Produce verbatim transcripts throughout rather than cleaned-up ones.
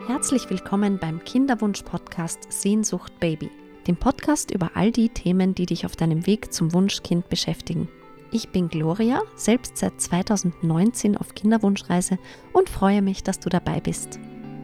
Herzlich willkommen beim Kinderwunsch-Podcast Sehnsucht Baby, dem Podcast über all die Themen, die dich auf deinem Weg zum Wunschkind beschäftigen. Ich bin Gloria, selbst seit zweitausendneunzehn auf Kinderwunschreise und freue mich, dass du dabei bist.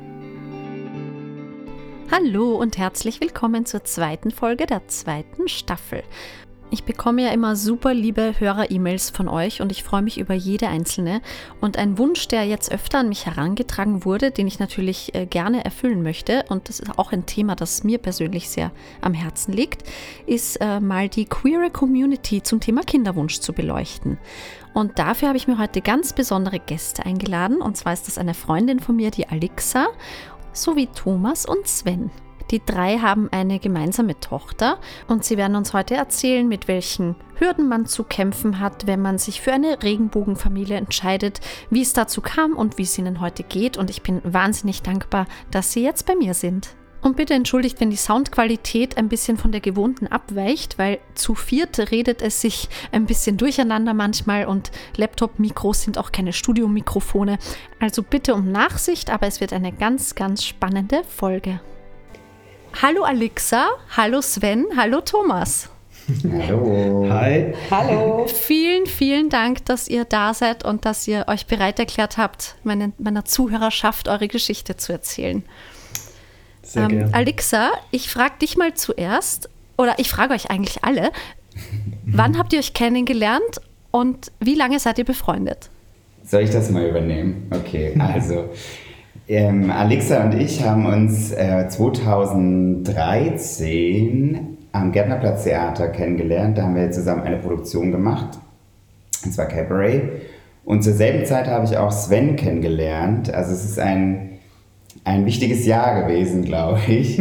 Hallo und herzlich willkommen zur zweiten Folge der zweiten Staffel. Ich bekomme ja immer super liebe Hörer-E-Mails von euch und ich freue mich über jede einzelne. Und ein Wunsch, der jetzt öfter an mich herangetragen wurde, den ich natürlich äh, gerne erfüllen möchte, und das ist auch ein Thema, das mir persönlich sehr am Herzen liegt, ist äh, mal die queere Community zum Thema Kinderwunsch zu beleuchten. Und dafür habe ich mir heute ganz besondere Gäste eingeladen. Und zwar ist das eine Freundin von mir, die Alexa, sowie Thomas und Sven. Die drei haben eine gemeinsame Tochter und sie werden uns heute erzählen, mit welchen Hürden man zu kämpfen hat, wenn man sich für eine Regenbogenfamilie entscheidet, wie es dazu kam und wie es ihnen heute geht. Und ich bin wahnsinnig dankbar, dass sie jetzt bei mir sind. Und bitte entschuldigt, wenn die Soundqualität ein bisschen von der gewohnten abweicht, weil zu viert redet es sich ein bisschen durcheinander manchmal und Laptop-Mikros sind auch keine Studiomikrofone. Also bitte um Nachsicht, aber es wird eine ganz, ganz spannende Folge. Hallo Alexa, hallo Sven, hallo Thomas. Hallo. Hi. Hallo. Vielen, vielen Dank, dass ihr da seid und dass ihr euch bereit erklärt habt, meine, meiner Zuhörerschaft eure Geschichte zu erzählen. Sehr ähm, gerne. Alexa, ich frage dich mal zuerst, oder ich frage euch eigentlich alle, wann habt ihr euch kennengelernt und wie lange seid ihr befreundet? Soll ich das mal übernehmen? Okay, also ähm, Alexa und ich haben uns äh, zweitausenddreizehn am Gärtnerplatz Theater kennengelernt. Da haben wir zusammen eine Produktion gemacht, und zwar Cabaret. Und zur selben Zeit habe ich auch Sven kennengelernt. Also es ist ein, ein wichtiges Jahr gewesen, glaube ich.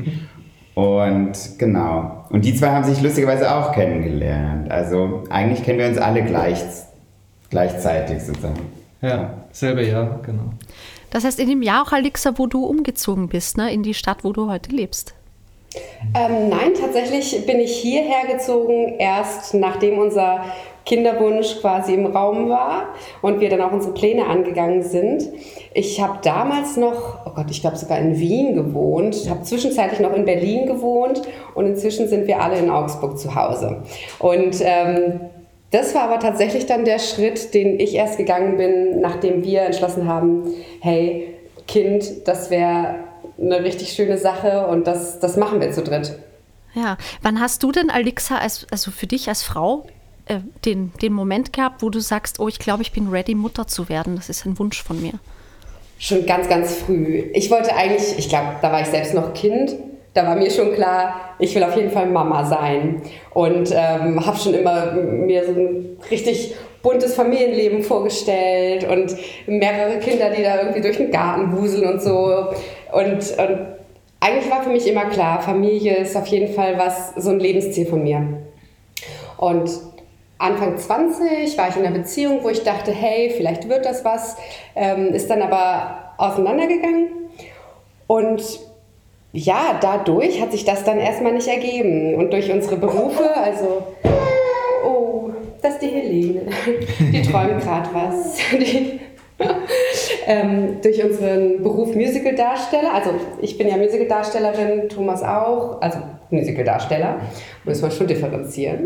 Und genau. Und die zwei haben sich lustigerweise auch kennengelernt. Also eigentlich kennen wir uns alle gleich, gleichzeitig sozusagen. Ja, selbe Jahr, genau. Das heißt in dem Jahr auch, Alexa, wo du umgezogen bist, ne, in die Stadt, wo du heute lebst. Ähm, nein, tatsächlich bin ich hierher gezogen, erst nachdem unser Kinderwunsch quasi im Raum war und wir dann auch unsere Pläne angegangen sind. Ich habe damals noch, oh Gott, ich glaube sogar in Wien gewohnt, habe zwischenzeitlich noch in Berlin gewohnt und inzwischen sind wir alle in Augsburg zu Hause. Und ähm, das war aber tatsächlich dann der Schritt, den ich erst gegangen bin, nachdem wir entschlossen haben, hey, Kind, das wäre eine richtig schöne Sache und das, das machen wir zu dritt. Ja, wann hast du denn, Alexa, als, also für dich als Frau, äh, den, den Moment gehabt, wo du sagst, oh, ich glaube, ich bin ready, Mutter zu werden? Das ist ein Wunsch von mir. Schon ganz, ganz früh. Ich wollte eigentlich, ich glaube, da war ich selbst noch Kind, da war mir schon klar, ich will auf jeden Fall Mama sein und ähm, habe schon immer mir so ein richtig buntes Familienleben vorgestellt und mehrere Kinder, die da irgendwie durch den Garten wuseln und so. Und, und eigentlich war für mich immer klar, Familie ist auf jeden Fall was, so ein Lebensziel von mir. Und Anfang zwanzig war ich in einer Beziehung, wo ich dachte, hey, vielleicht wird das was, ähm, ist dann aber auseinandergegangen. Und ja, dadurch hat sich das dann erstmal nicht ergeben. Und durch unsere Berufe, also, oh, das ist die Helene, die träumt gerade was. Die, ähm, durch unseren Beruf Musicaldarsteller, also ich bin ja Musicaldarstellerin, Thomas auch, also Musicaldarsteller, muss man schon differenzieren.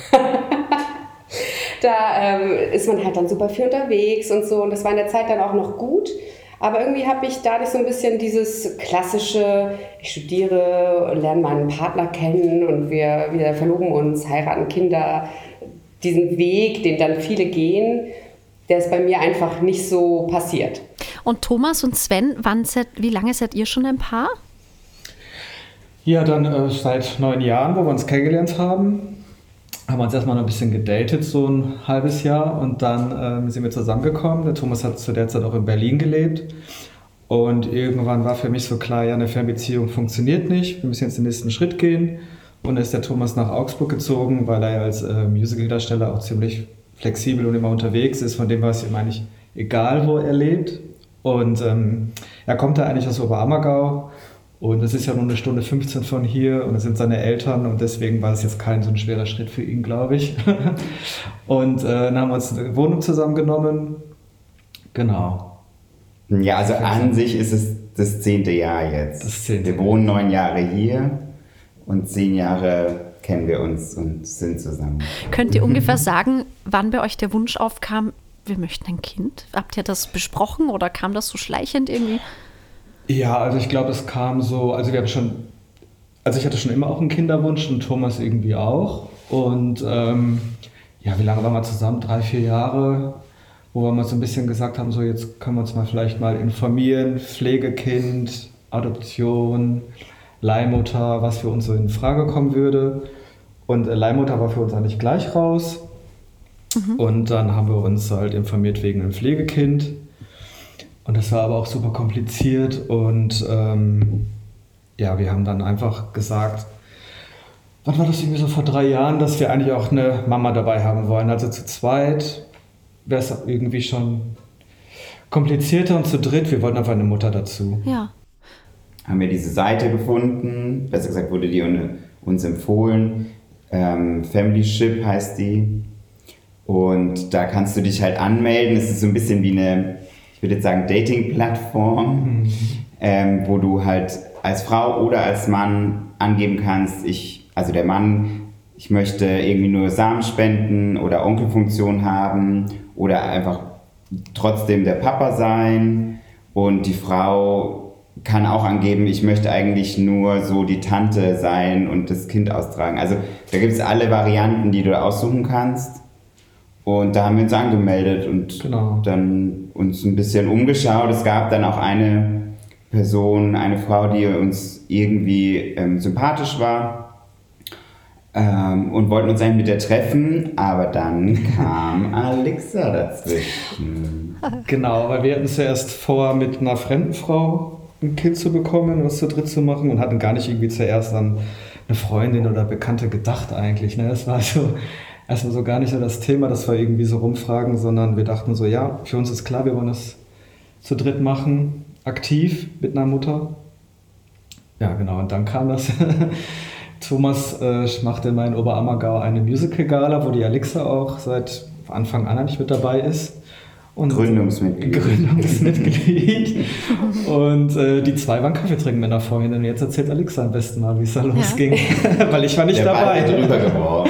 Da ähm, ist man halt dann super viel unterwegs und so und das war in der Zeit dann auch noch gut. Aber irgendwie habe ich dadurch so ein bisschen dieses klassische, ich studiere, lerne meinen Partner kennen und wir, wir verloben uns, heiraten Kinder. Diesen Weg, den dann viele gehen, der ist bei mir einfach nicht so passiert. Und Thomas und Sven, wann seid, wie lange seid ihr schon ein Paar? Ja, dann äh, seit neun Jahren, wo wir uns kennengelernt haben. Haben wir uns erstmal noch ein bisschen gedatet, so ein halbes Jahr. Und dann ähm, sind wir zusammengekommen. Der Thomas hat zu der Zeit auch in Berlin gelebt. Und irgendwann war für mich so klar, ja, eine Fernbeziehung funktioniert nicht. Wir müssen jetzt den nächsten Schritt gehen. Und dann ist der Thomas nach Augsburg gezogen, weil er ja als äh, Musicaldarsteller auch ziemlich flexibel und immer unterwegs ist. Von dem war es ihm eigentlich egal, wo er lebt. Und ähm, er kommt da eigentlich aus Oberammergau. Und das ist ja nur eine Stunde fünfzehn von hier und das sind seine Eltern und deswegen war es jetzt kein so ein schwerer Schritt für ihn, glaube ich. Und äh, dann haben wir uns eine Wohnung zusammengenommen. Genau. Ja, also an sich ist es das zehnte Jahr jetzt. Das zehnte. Wir wohnen neun Jahre hier und zehn Jahre kennen wir uns und sind zusammen. Könnt ihr ungefähr sagen, wann bei euch der Wunsch aufkam, wir möchten ein Kind? Habt ihr das besprochen oder kam das so schleichend irgendwie? Ja, also ich glaube, es kam so, also wir haben schon, also ich hatte schon immer auch einen Kinderwunsch und Thomas irgendwie auch. Und ähm, ja, wie lange waren wir zusammen? Drei, vier Jahre, wo wir mal so ein bisschen gesagt haben, so jetzt können wir uns mal vielleicht mal informieren, Pflegekind, Adoption, Leihmutter, was für uns so in Frage kommen würde. Und äh, Leihmutter war für uns eigentlich gleich raus. Mhm. Und dann haben wir uns halt informiert wegen einem Pflegekind. Und das war aber auch super kompliziert. Und ähm, ja, wir haben dann einfach gesagt, wann war das irgendwie so vor drei Jahren, dass wir eigentlich auch eine Mama dabei haben wollen. Also zu zweit wäre es irgendwie schon komplizierter und zu dritt, wir wollten einfach eine Mutter dazu. Ja. Haben wir diese Seite gefunden, besser gesagt wurde die uns empfohlen. Ähm, Familyship heißt die. Und da kannst du dich halt anmelden. Es ist so ein bisschen wie eine, ich würde jetzt sagen, Dating-Plattform, mhm. ähm, wo du halt als Frau oder als Mann angeben kannst, ich, also der Mann, ich möchte irgendwie nur Samen spenden oder Onkelfunktion haben oder einfach trotzdem der Papa sein. Und die Frau kann auch angeben, ich möchte eigentlich nur so die Tante sein und das Kind austragen. Also da gibt es alle Varianten, die du aussuchen kannst. Und da haben wir uns angemeldet und genau. dann uns ein bisschen umgeschaut. Es gab dann auch eine Person, eine Frau, die uns irgendwie ähm, sympathisch war ähm, und wollten uns eigentlich mit der treffen, aber dann kam Alexa dazwischen. Genau, weil wir hatten zuerst vor, mit einer fremden Frau ein Kind zu bekommen und was zu dritt zu machen und hatten gar nicht irgendwie zuerst an eine Freundin oder Bekannte gedacht eigentlich. Ne? Das war so erstmal so gar nicht so das Thema, dass wir irgendwie so rumfragen, sondern wir dachten so, ja, für uns ist klar, wir wollen das zu dritt machen, aktiv mit einer Mutter. Ja, genau, und dann kam das. Thomas äh, machte in meinem Oberammergau eine Musical-Gala, wo die Alexa auch seit Anfang an eigentlich mit dabei ist. Und Gründungsmitglied. Gründungsmitglied. Und äh, die zwei waren Kaffee trinken mit einer Freundin. Und jetzt erzählt Alexa am besten mal, wie es da losging. Ja. Weil ich war nicht Der dabei. Ball drüber geworfen.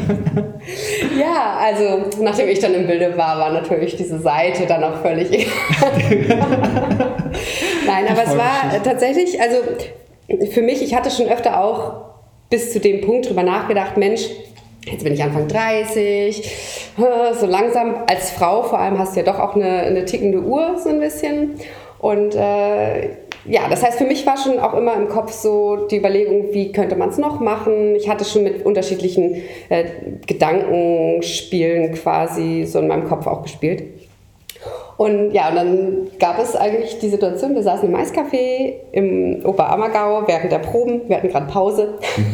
Ja, also nachdem ich dann im Bilde war, war natürlich diese Seite dann auch völlig egal. Nein, aber es war tatsächlich, also für mich, ich hatte schon öfter auch bis zu dem Punkt drüber nachgedacht, Mensch, jetzt bin ich Anfang dreißig, so langsam, als Frau vor allem hast du ja doch auch eine, eine tickende Uhr so ein bisschen und äh, ja, das heißt für mich war schon auch immer im Kopf so die Überlegung, wie könnte man es noch machen. Ich hatte schon mit unterschiedlichen äh, Gedankenspielen quasi so in meinem Kopf auch gespielt. Und ja, und dann gab es eigentlich die Situation, wir saßen im Eiscafé im Oberammergau während der Proben, wir hatten gerade Pause.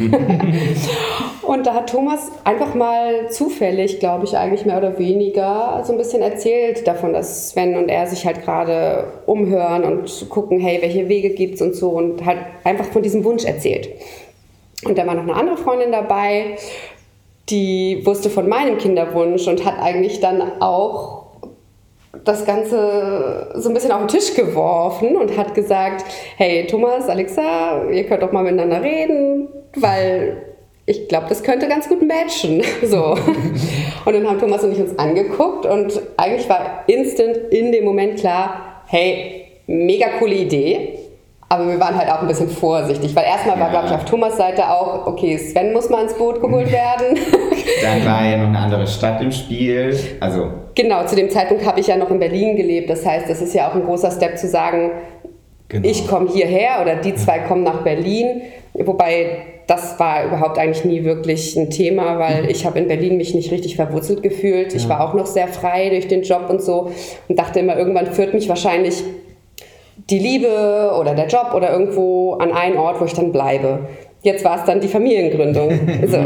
Und da hat Thomas einfach mal zufällig, glaube ich, eigentlich mehr oder weniger so ein bisschen erzählt davon, dass Sven und er sich halt gerade umhören und gucken, hey, welche Wege gibt's und so und halt einfach von diesem Wunsch erzählt. Und da war noch eine andere Freundin dabei, die wusste von meinem Kinderwunsch und hat eigentlich dann auch das Ganze so ein bisschen auf den Tisch geworfen und hat gesagt, hey Thomas, Alexa, ihr könnt doch mal miteinander reden, weil ich glaube, das könnte ganz gut matchen. So. Und dann haben Thomas und ich uns angeguckt und eigentlich war instant in dem Moment klar, hey, mega coole Idee. Aber wir waren halt auch ein bisschen vorsichtig, weil erstmal war, glaube ich, auf Thomas Seite auch, okay, Sven muss mal ins Boot geholt werden. Dann war ja noch eine andere Stadt im Spiel. Also genau, zu dem Zeitpunkt habe ich ja noch in Berlin gelebt. Das heißt, das ist ja auch ein großer Step zu sagen, genau. Ich komme hierher oder die zwei kommen nach Berlin. Wobei das war überhaupt eigentlich nie wirklich ein Thema, weil ich habe in Berlin mich nicht richtig verwurzelt gefühlt. Ja. Ich war auch noch sehr frei durch den Job und so und dachte immer, irgendwann führt mich wahrscheinlich die Liebe oder der Job oder irgendwo an einen Ort, wo ich dann bleibe. Jetzt war es dann die Familiengründung. So.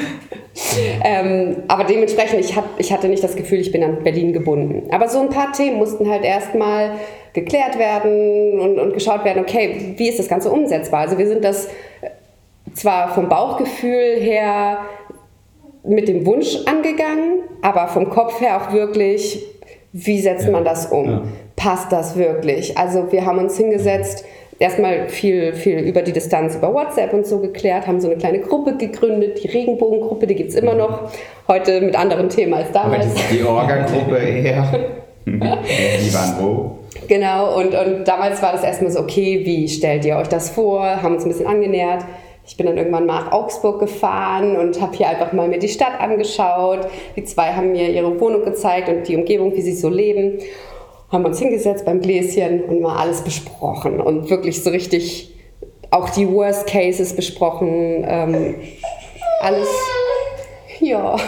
ähm, aber dementsprechend, ich, hab, ich hatte nicht das Gefühl, ich bin an Berlin gebunden. Aber so ein paar Themen mussten halt erstmal geklärt werden und, und geschaut werden, okay, wie ist das Ganze umsetzbar? Also wir sind das zwar vom Bauchgefühl her mit dem Wunsch angegangen, aber vom Kopf her auch wirklich, wie setzt ja. man das um? Ja. passt das wirklich? Also wir haben uns hingesetzt, erstmal viel, viel über die Distanz über WhatsApp und so geklärt, haben so eine kleine Gruppe gegründet, die Regenbogengruppe, die gibt es immer noch, heute mit anderen Themen als damals. Heute ist die Orga-Gruppe eher. Die waren wo? Genau, und, und damals war das erstmal so, okay, wie stellt ihr euch das vor? Haben uns ein bisschen angenähert. Ich bin dann irgendwann mal nach Augsburg gefahren und habe hier einfach mal mir die Stadt angeschaut. Die zwei haben mir ihre Wohnung gezeigt und die Umgebung, wie sie so leben. Haben uns hingesetzt beim Gläschen und mal alles besprochen und wirklich so richtig auch die Worst Cases besprochen. Ähm, alles, ja.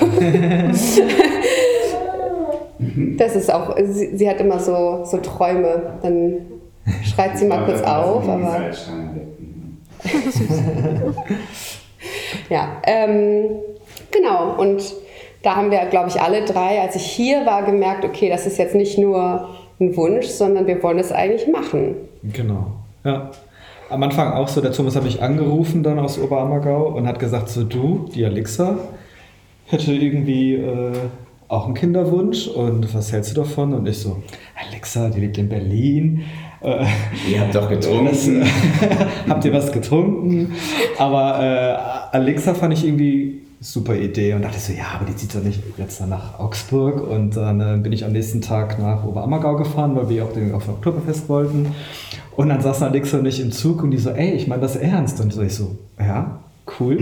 Das ist auch, sie, sie hat immer so, so Träume, dann schreit sie mal kurz auf, aber... Ja, ähm, genau, und da haben wir, glaube ich, alle drei, als ich hier war, gemerkt, okay, das ist jetzt nicht nur ein Wunsch, sondern wir wollen es eigentlich machen. Genau, ja. Am Anfang auch so, der Thomas hat mich angerufen dann aus Oberammergau und hat gesagt, so du, die Alexa, hätte irgendwie äh, auch einen Kinderwunsch und was hältst du davon? Und ich so, Alexa, die lebt in Berlin. Äh, Ihr habt doch getrunken. Habt ihr was getrunken? Aber äh, Alexa fand ich irgendwie super Idee und dachte so, ja, aber die zieht doch nicht jetzt dann nach Augsburg. Und dann äh, bin ich am nächsten Tag nach Oberammergau gefahren, weil wir auch den, auf ein Oktoberfest wollten. Und dann saßen Alexa und ich im Zug und die so, ey, ich meine das ernst. Und so, ich so, ja, cool.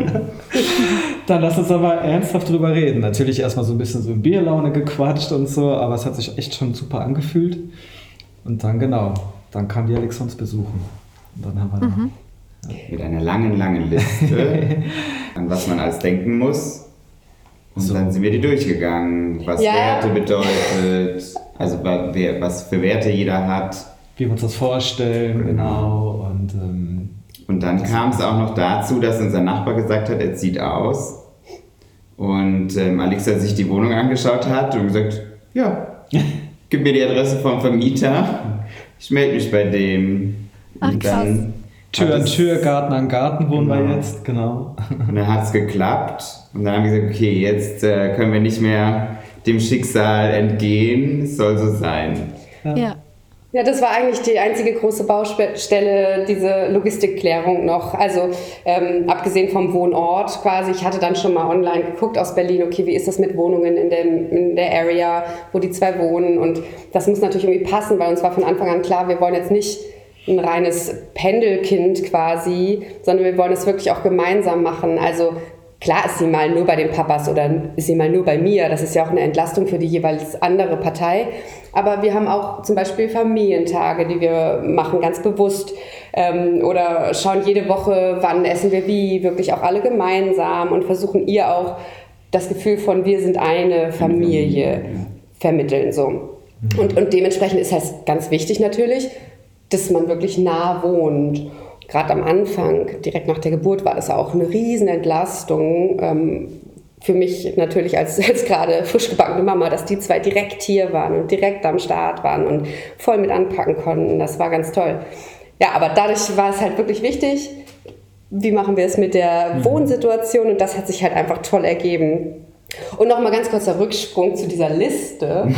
Dann lass uns aber ernsthaft drüber reden. Natürlich erstmal so ein bisschen so in Bierlaune gequatscht und so, aber es hat sich echt schon super angefühlt. Und dann genau, dann kam die Alexa uns besuchen. Und dann haben wir Mhm. dann, ja. Mit einer langen, langen Liste, an was man alles denken muss. Und So. dann sind wir die durchgegangen, was Ja. Werte bedeutet, also wa- wer- was für Werte jeder hat. Wie wir uns das vorstellen, genau. Und ähm, Und dann kam es auch noch dazu, dass unser Nachbar gesagt hat, er zieht aus. Und ähm, Alexa sich die Wohnung angeschaut hat und gesagt, ja, gib mir die Adresse vom Vermieter, ich melde mich bei dem. Ach, Und dann Tür hat an es- Tür, Garten an Garten wohnen Genau. wir jetzt, genau. Und dann hat es geklappt. Und dann haben wir gesagt, okay, jetzt äh, können wir nicht mehr dem Schicksal entgehen, es soll so sein. Ja. Ja, das war eigentlich die einzige große Baustelle, diese Logistikklärung noch. Also ähm, abgesehen vom Wohnort quasi. Ich hatte dann schon mal online geguckt aus Berlin, okay, wie ist das mit Wohnungen in, dem, in der Area, wo die zwei wohnen. Und das muss natürlich irgendwie passen, weil uns war von Anfang an klar, wir wollen jetzt nicht ein reines Pendelkind quasi, sondern wir wollen es wirklich auch gemeinsam machen. Also klar ist sie mal nur bei den Papas oder ist sie mal nur bei mir. Das ist ja auch eine Entlastung für die jeweils andere Partei. Aber wir haben auch zum Beispiel Familientage, die wir machen, ganz bewusst. Ähm, oder schauen jede Woche, wann essen wir wie, wirklich auch alle gemeinsam und versuchen ihr auch das Gefühl von wir sind eine Familie vermitteln. So. Und, und dementsprechend ist es ganz wichtig natürlich, dass man wirklich nah wohnt. Gerade am Anfang, direkt nach der Geburt, war das auch eine riesen Entlastung. Ähm, für mich natürlich als, als gerade frisch gebackene Mama, dass die zwei direkt hier waren und direkt am Start waren und voll mit anpacken konnten. Das war ganz toll. Ja, aber dadurch war es halt wirklich wichtig, wie machen wir es mit der Wohnsituation, und das hat sich halt einfach toll ergeben. Und nochmal ganz kurzer Rücksprung zu dieser Liste.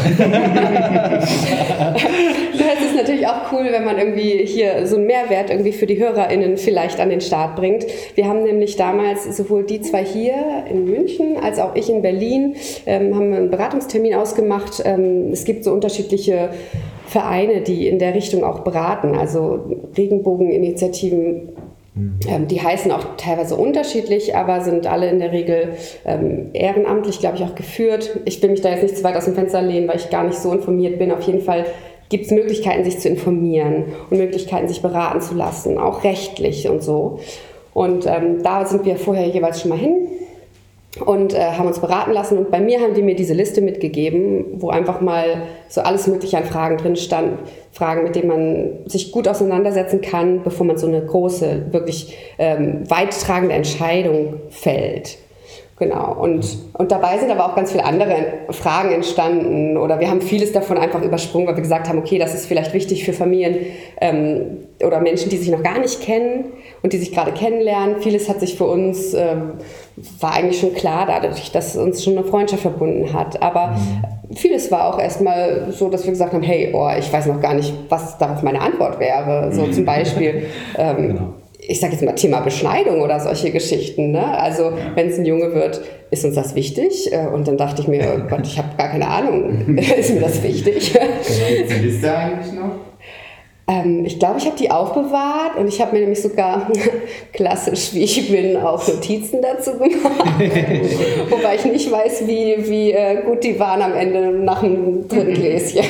Das ist natürlich auch cool, wenn man irgendwie hier so einen Mehrwert irgendwie für die HörerInnen vielleicht an den Start bringt. Wir haben nämlich damals sowohl die zwei hier in München als auch ich in Berlin, ähm, haben einen Beratungstermin ausgemacht. Ähm, es gibt so unterschiedliche Vereine, die in der Richtung auch beraten, also Regenbogeninitiativen. Ähm, die heißen auch teilweise unterschiedlich, aber sind alle in der Regel ähm, ehrenamtlich, glaube ich, auch geführt. Ich will mich da jetzt nicht zu weit aus dem Fenster lehnen, weil ich gar nicht so informiert bin. Auf jeden Fall gibt es Möglichkeiten, sich zu informieren und Möglichkeiten, sich beraten zu lassen, auch rechtlich und so. Und ähm, da sind wir vorher jeweils schon mal hin und äh, haben uns beraten lassen. Und bei mir haben die mir diese Liste mitgegeben, wo einfach mal so alles Mögliche an Fragen drin stand. Fragen, mit denen man sich gut auseinandersetzen kann, bevor man so eine große, wirklich ähm, weittragende Entscheidung fällt. Genau, und, und dabei sind aber auch ganz viele andere Fragen entstanden oder wir haben vieles davon einfach übersprungen, weil wir gesagt haben, okay, das ist vielleicht wichtig für Familien ähm, oder Menschen, die sich noch gar nicht kennen und die sich gerade kennenlernen. Vieles hat sich für uns, ähm, war eigentlich schon klar dadurch, dass uns schon eine Freundschaft verbunden hat, aber mhm. vieles war auch erstmal so, dass wir gesagt haben, hey, oh, ich weiß noch gar nicht, was darauf meine Antwort wäre. So mhm. zum Beispiel... Ähm, genau. Ich sage jetzt mal Thema Beschneidung oder solche Geschichten. Ne? Also wenn es ein Junge wird, ist uns das wichtig? Und dann dachte ich mir, oh Gott, ich habe gar keine Ahnung, ist mir das wichtig? Gibt es die Liste eigentlich noch? Ähm, ich glaube, ich habe die aufbewahrt und ich habe mir nämlich sogar, klassisch wie ich bin, auch Notizen dazu gemacht. Wobei ich nicht weiß, wie, wie äh, gut die waren am Ende nach dem dritten Gläschen.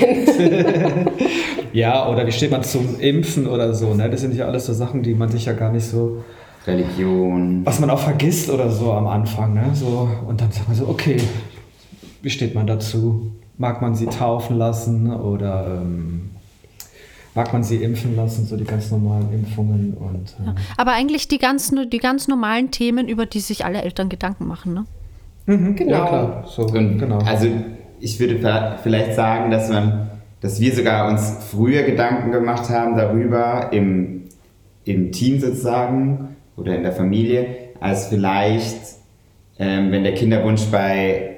Ja, oder wie steht man zum Impfen oder so, ne? Das sind ja alles so Sachen, die man sich ja gar nicht so... Religion. Was man auch vergisst oder so am Anfang, ne? So, und dann sagt man so, okay, wie steht man dazu? Mag man sie taufen lassen oder ähm, mag man sie impfen lassen, so die ganz normalen Impfungen und... Ähm. Ja, aber eigentlich die ganz, die ganz normalen Themen, über die sich alle Eltern Gedanken machen, ne? Mhm, genau. Ja, klar. So, und genau. Also ich würde vielleicht sagen, dass man dass wir sogar uns früher Gedanken gemacht haben darüber im, im Team sozusagen oder in der Familie, als vielleicht, ähm, wenn der Kinderwunsch bei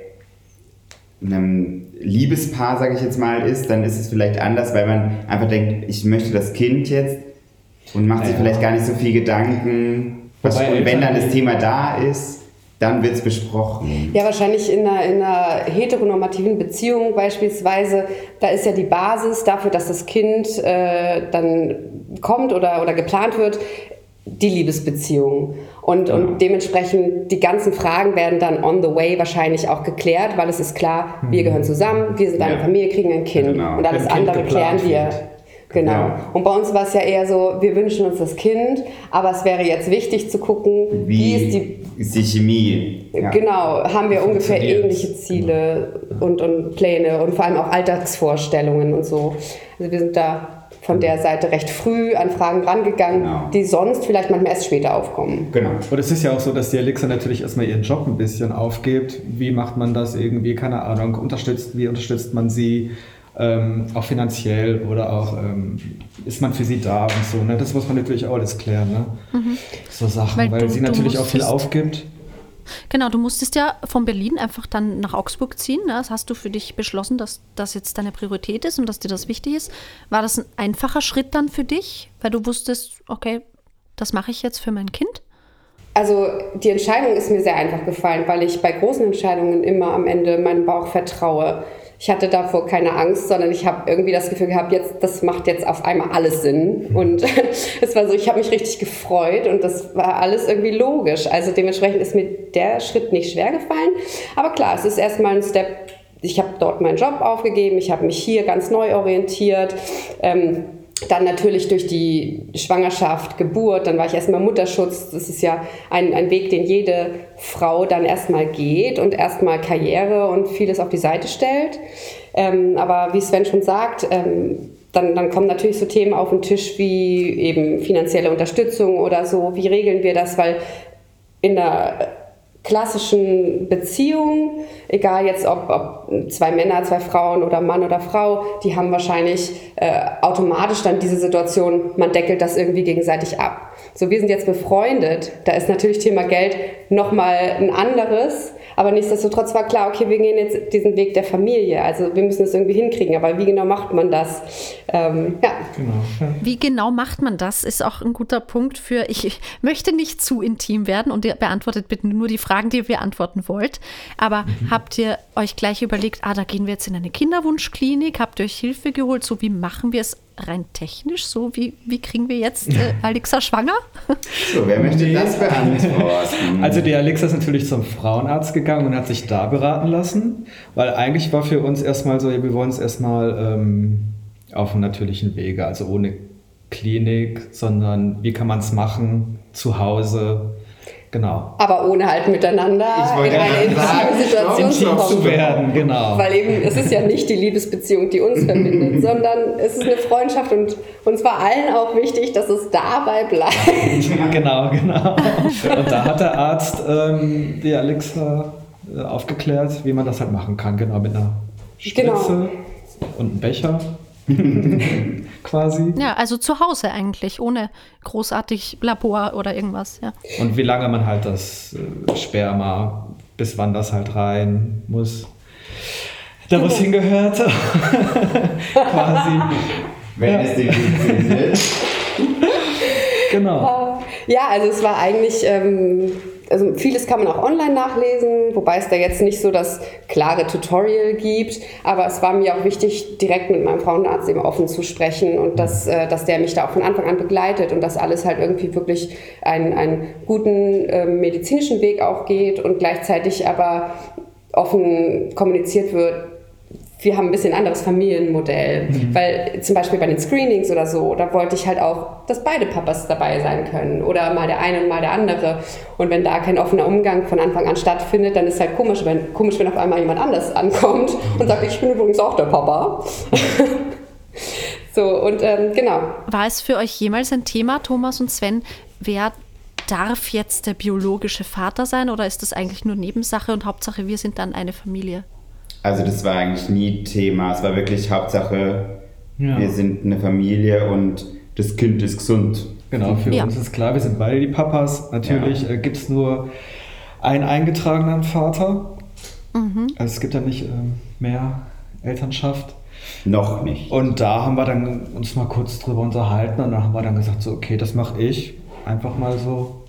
einem Liebespaar, sage ich jetzt mal, ist, dann ist es vielleicht anders, weil man einfach denkt, ich möchte das Kind jetzt und macht sich ja. vielleicht gar nicht so viel Gedanken. Was, und wenn dann das Thema da ist, dann wird es besprochen. Ja, wahrscheinlich in einer, in einer heteronormativen Beziehung beispielsweise, da ist ja die Basis dafür, dass das Kind äh, dann kommt oder, oder geplant wird, die Liebesbeziehung. Und, ja. und dementsprechend, die ganzen Fragen werden dann on the way wahrscheinlich auch geklärt, weil es ist klar, wir gehören zusammen, wir sind eine ja. Familie, kriegen ein Kind. Genau. Und alles andere klären wir. Wird. Genau. Ja. Und bei uns war es ja eher so, wir wünschen uns das Kind, aber es wäre jetzt wichtig zu gucken, wie, wie ist die... ist die Chemie. Ja. Genau, haben wir ungefähr ähnliche Ziele ja. und, und Pläne und vor allem auch Alltagsvorstellungen und so. Also wir sind da von der Seite recht früh an Fragen rangegangen, genau. die sonst vielleicht manchmal erst später aufkommen. Genau. Und es ist ja auch so, dass die Alexa natürlich erstmal ihren Job ein bisschen aufgibt. Wie macht man das irgendwie, keine Ahnung, unterstützt, wie unterstützt man sie? Ähm, auch finanziell oder auch ähm, ist man für sie da und so, ne? Das muss man natürlich auch alles klären, ne? Mhm. So Sachen, weil, weil du, sie natürlich auch viel aufgibt. Genau, du musstest ja von Berlin einfach dann nach Augsburg ziehen, ne? Das hast du für dich beschlossen, dass das jetzt deine Priorität ist und dass dir das wichtig ist. War das ein einfacher Schritt dann für dich, weil du wusstest, okay, das mache ich jetzt für mein Kind? Also die Entscheidung ist mir sehr einfach gefallen, weil ich bei großen Entscheidungen immer am Ende meinem Bauch vertraue. Ich hatte davor keine Angst, sondern ich habe irgendwie das Gefühl gehabt, jetzt, das macht jetzt auf einmal alles Sinn. Und es war so, ich habe mich richtig gefreut und das war alles irgendwie logisch. Also dementsprechend ist mir der Schritt nicht schwer gefallen. Aber klar, es ist erstmal ein Step. Ich habe dort meinen Job aufgegeben, ich habe mich hier ganz neu orientiert. Ähm, Dann natürlich durch die Schwangerschaft, Geburt, dann war ich erstmal Mutterschutz. Das ist ja ein, ein Weg, den jede Frau dann erstmal geht und erstmal Karriere und vieles auf die Seite stellt. Ähm, aber wie Sven schon sagt, ähm, dann, dann kommen natürlich so Themen auf den Tisch wie eben finanzielle Unterstützung oder so. Wie regeln wir das? Weil in der klassischen Beziehungen, egal jetzt ob, ob zwei Männer, zwei Frauen oder Mann oder Frau, die haben wahrscheinlich äh, automatisch dann diese Situation, man deckelt das irgendwie gegenseitig ab. So, wir sind jetzt befreundet, da ist natürlich Thema Geld nochmal ein anderes, aber nichtsdestotrotz war klar, okay, wir gehen jetzt diesen Weg der Familie, also wir müssen es irgendwie hinkriegen, aber wie genau macht man das? Ähm, ja. Genau. Ja. Wie genau macht man das, ist auch ein guter Punkt für, ich, ich möchte nicht zu intim werden und ihr beantwortet bitte nur die Fragen, die ihr beantworten wollt, aber mhm. habt ihr euch gleich überlegt, ah, da gehen wir jetzt in eine Kinderwunschklinik, habt ihr euch Hilfe geholt, so wie machen wir es rein technisch, so wie, wie kriegen wir jetzt äh, Alexa schwanger? So, wer möchte nee. das beantworten? Also die Alexa ist natürlich zum Frauenarzt gegangen und hat sich da beraten lassen, weil eigentlich war für uns erstmal so, wir wollen es erstmal ähm, auf einem natürlichen Wege, also ohne Klinik, sondern wie kann man es machen, zu Hause, Genau. Aber ohne halt miteinander in eine intime Situation zu kommen. Zu werden, genau. Weil eben, es ist ja nicht die Liebesbeziehung, die uns verbindet, sondern es ist eine Freundschaft und uns war allen auch wichtig, dass es dabei bleibt. Genau, genau. Und da hat der Arzt ähm, die Alexa äh, aufgeklärt, wie man das halt machen kann, genau, mit einer Spritze Genau. und einem Becher. Quasi. Ja, also zu Hause eigentlich, ohne großartig Labor oder irgendwas. Ja. Und wie lange man halt das äh, Sperma, bis wann das halt rein muss. Da wo es hingehört. Quasi. Wenn Ja. es dir funktioniert. Genau. Ja, also es war eigentlich, ähm, also vieles kann man auch online nachlesen, wobei es da jetzt nicht so das klare Tutorial gibt, aber es war mir auch wichtig, direkt mit meinem Frauenarzt eben offen zu sprechen und dass, äh, dass der mich da auch von Anfang an begleitet und dass alles halt irgendwie wirklich einen, einen guten äh, medizinischen Weg auch geht und gleichzeitig aber offen kommuniziert wird. Wir haben ein bisschen anderes Familienmodell, mhm. weil zum Beispiel bei den Screenings oder so, da wollte ich halt auch, dass beide Papas dabei sein können oder mal der eine und mal der andere. Und wenn da kein offener Umgang von Anfang an stattfindet, dann ist halt komisch, wenn, komisch, wenn auf einmal jemand anders ankommt und sagt, ich bin übrigens auch der Papa. So, und ähm, genau. War es für euch jemals ein Thema, Thomas und Sven, wer darf jetzt der biologische Vater sein oder ist das eigentlich nur Nebensache und Hauptsache, wir sind dann eine Familie? Also das war eigentlich nie Thema. Es war wirklich Hauptsache, ja. wir sind eine Familie und das Kind ist gesund. Genau, für ja. uns ist klar, wir sind beide die Papas. Natürlich ja. äh, gibt es nur einen eingetragenen Vater. Mhm. Also es gibt ja nicht ähm, mehr Elternschaft. Noch nicht. Und da haben wir dann uns mal kurz drüber unterhalten und dann haben wir dann gesagt, so okay, das mache ich. Einfach mal so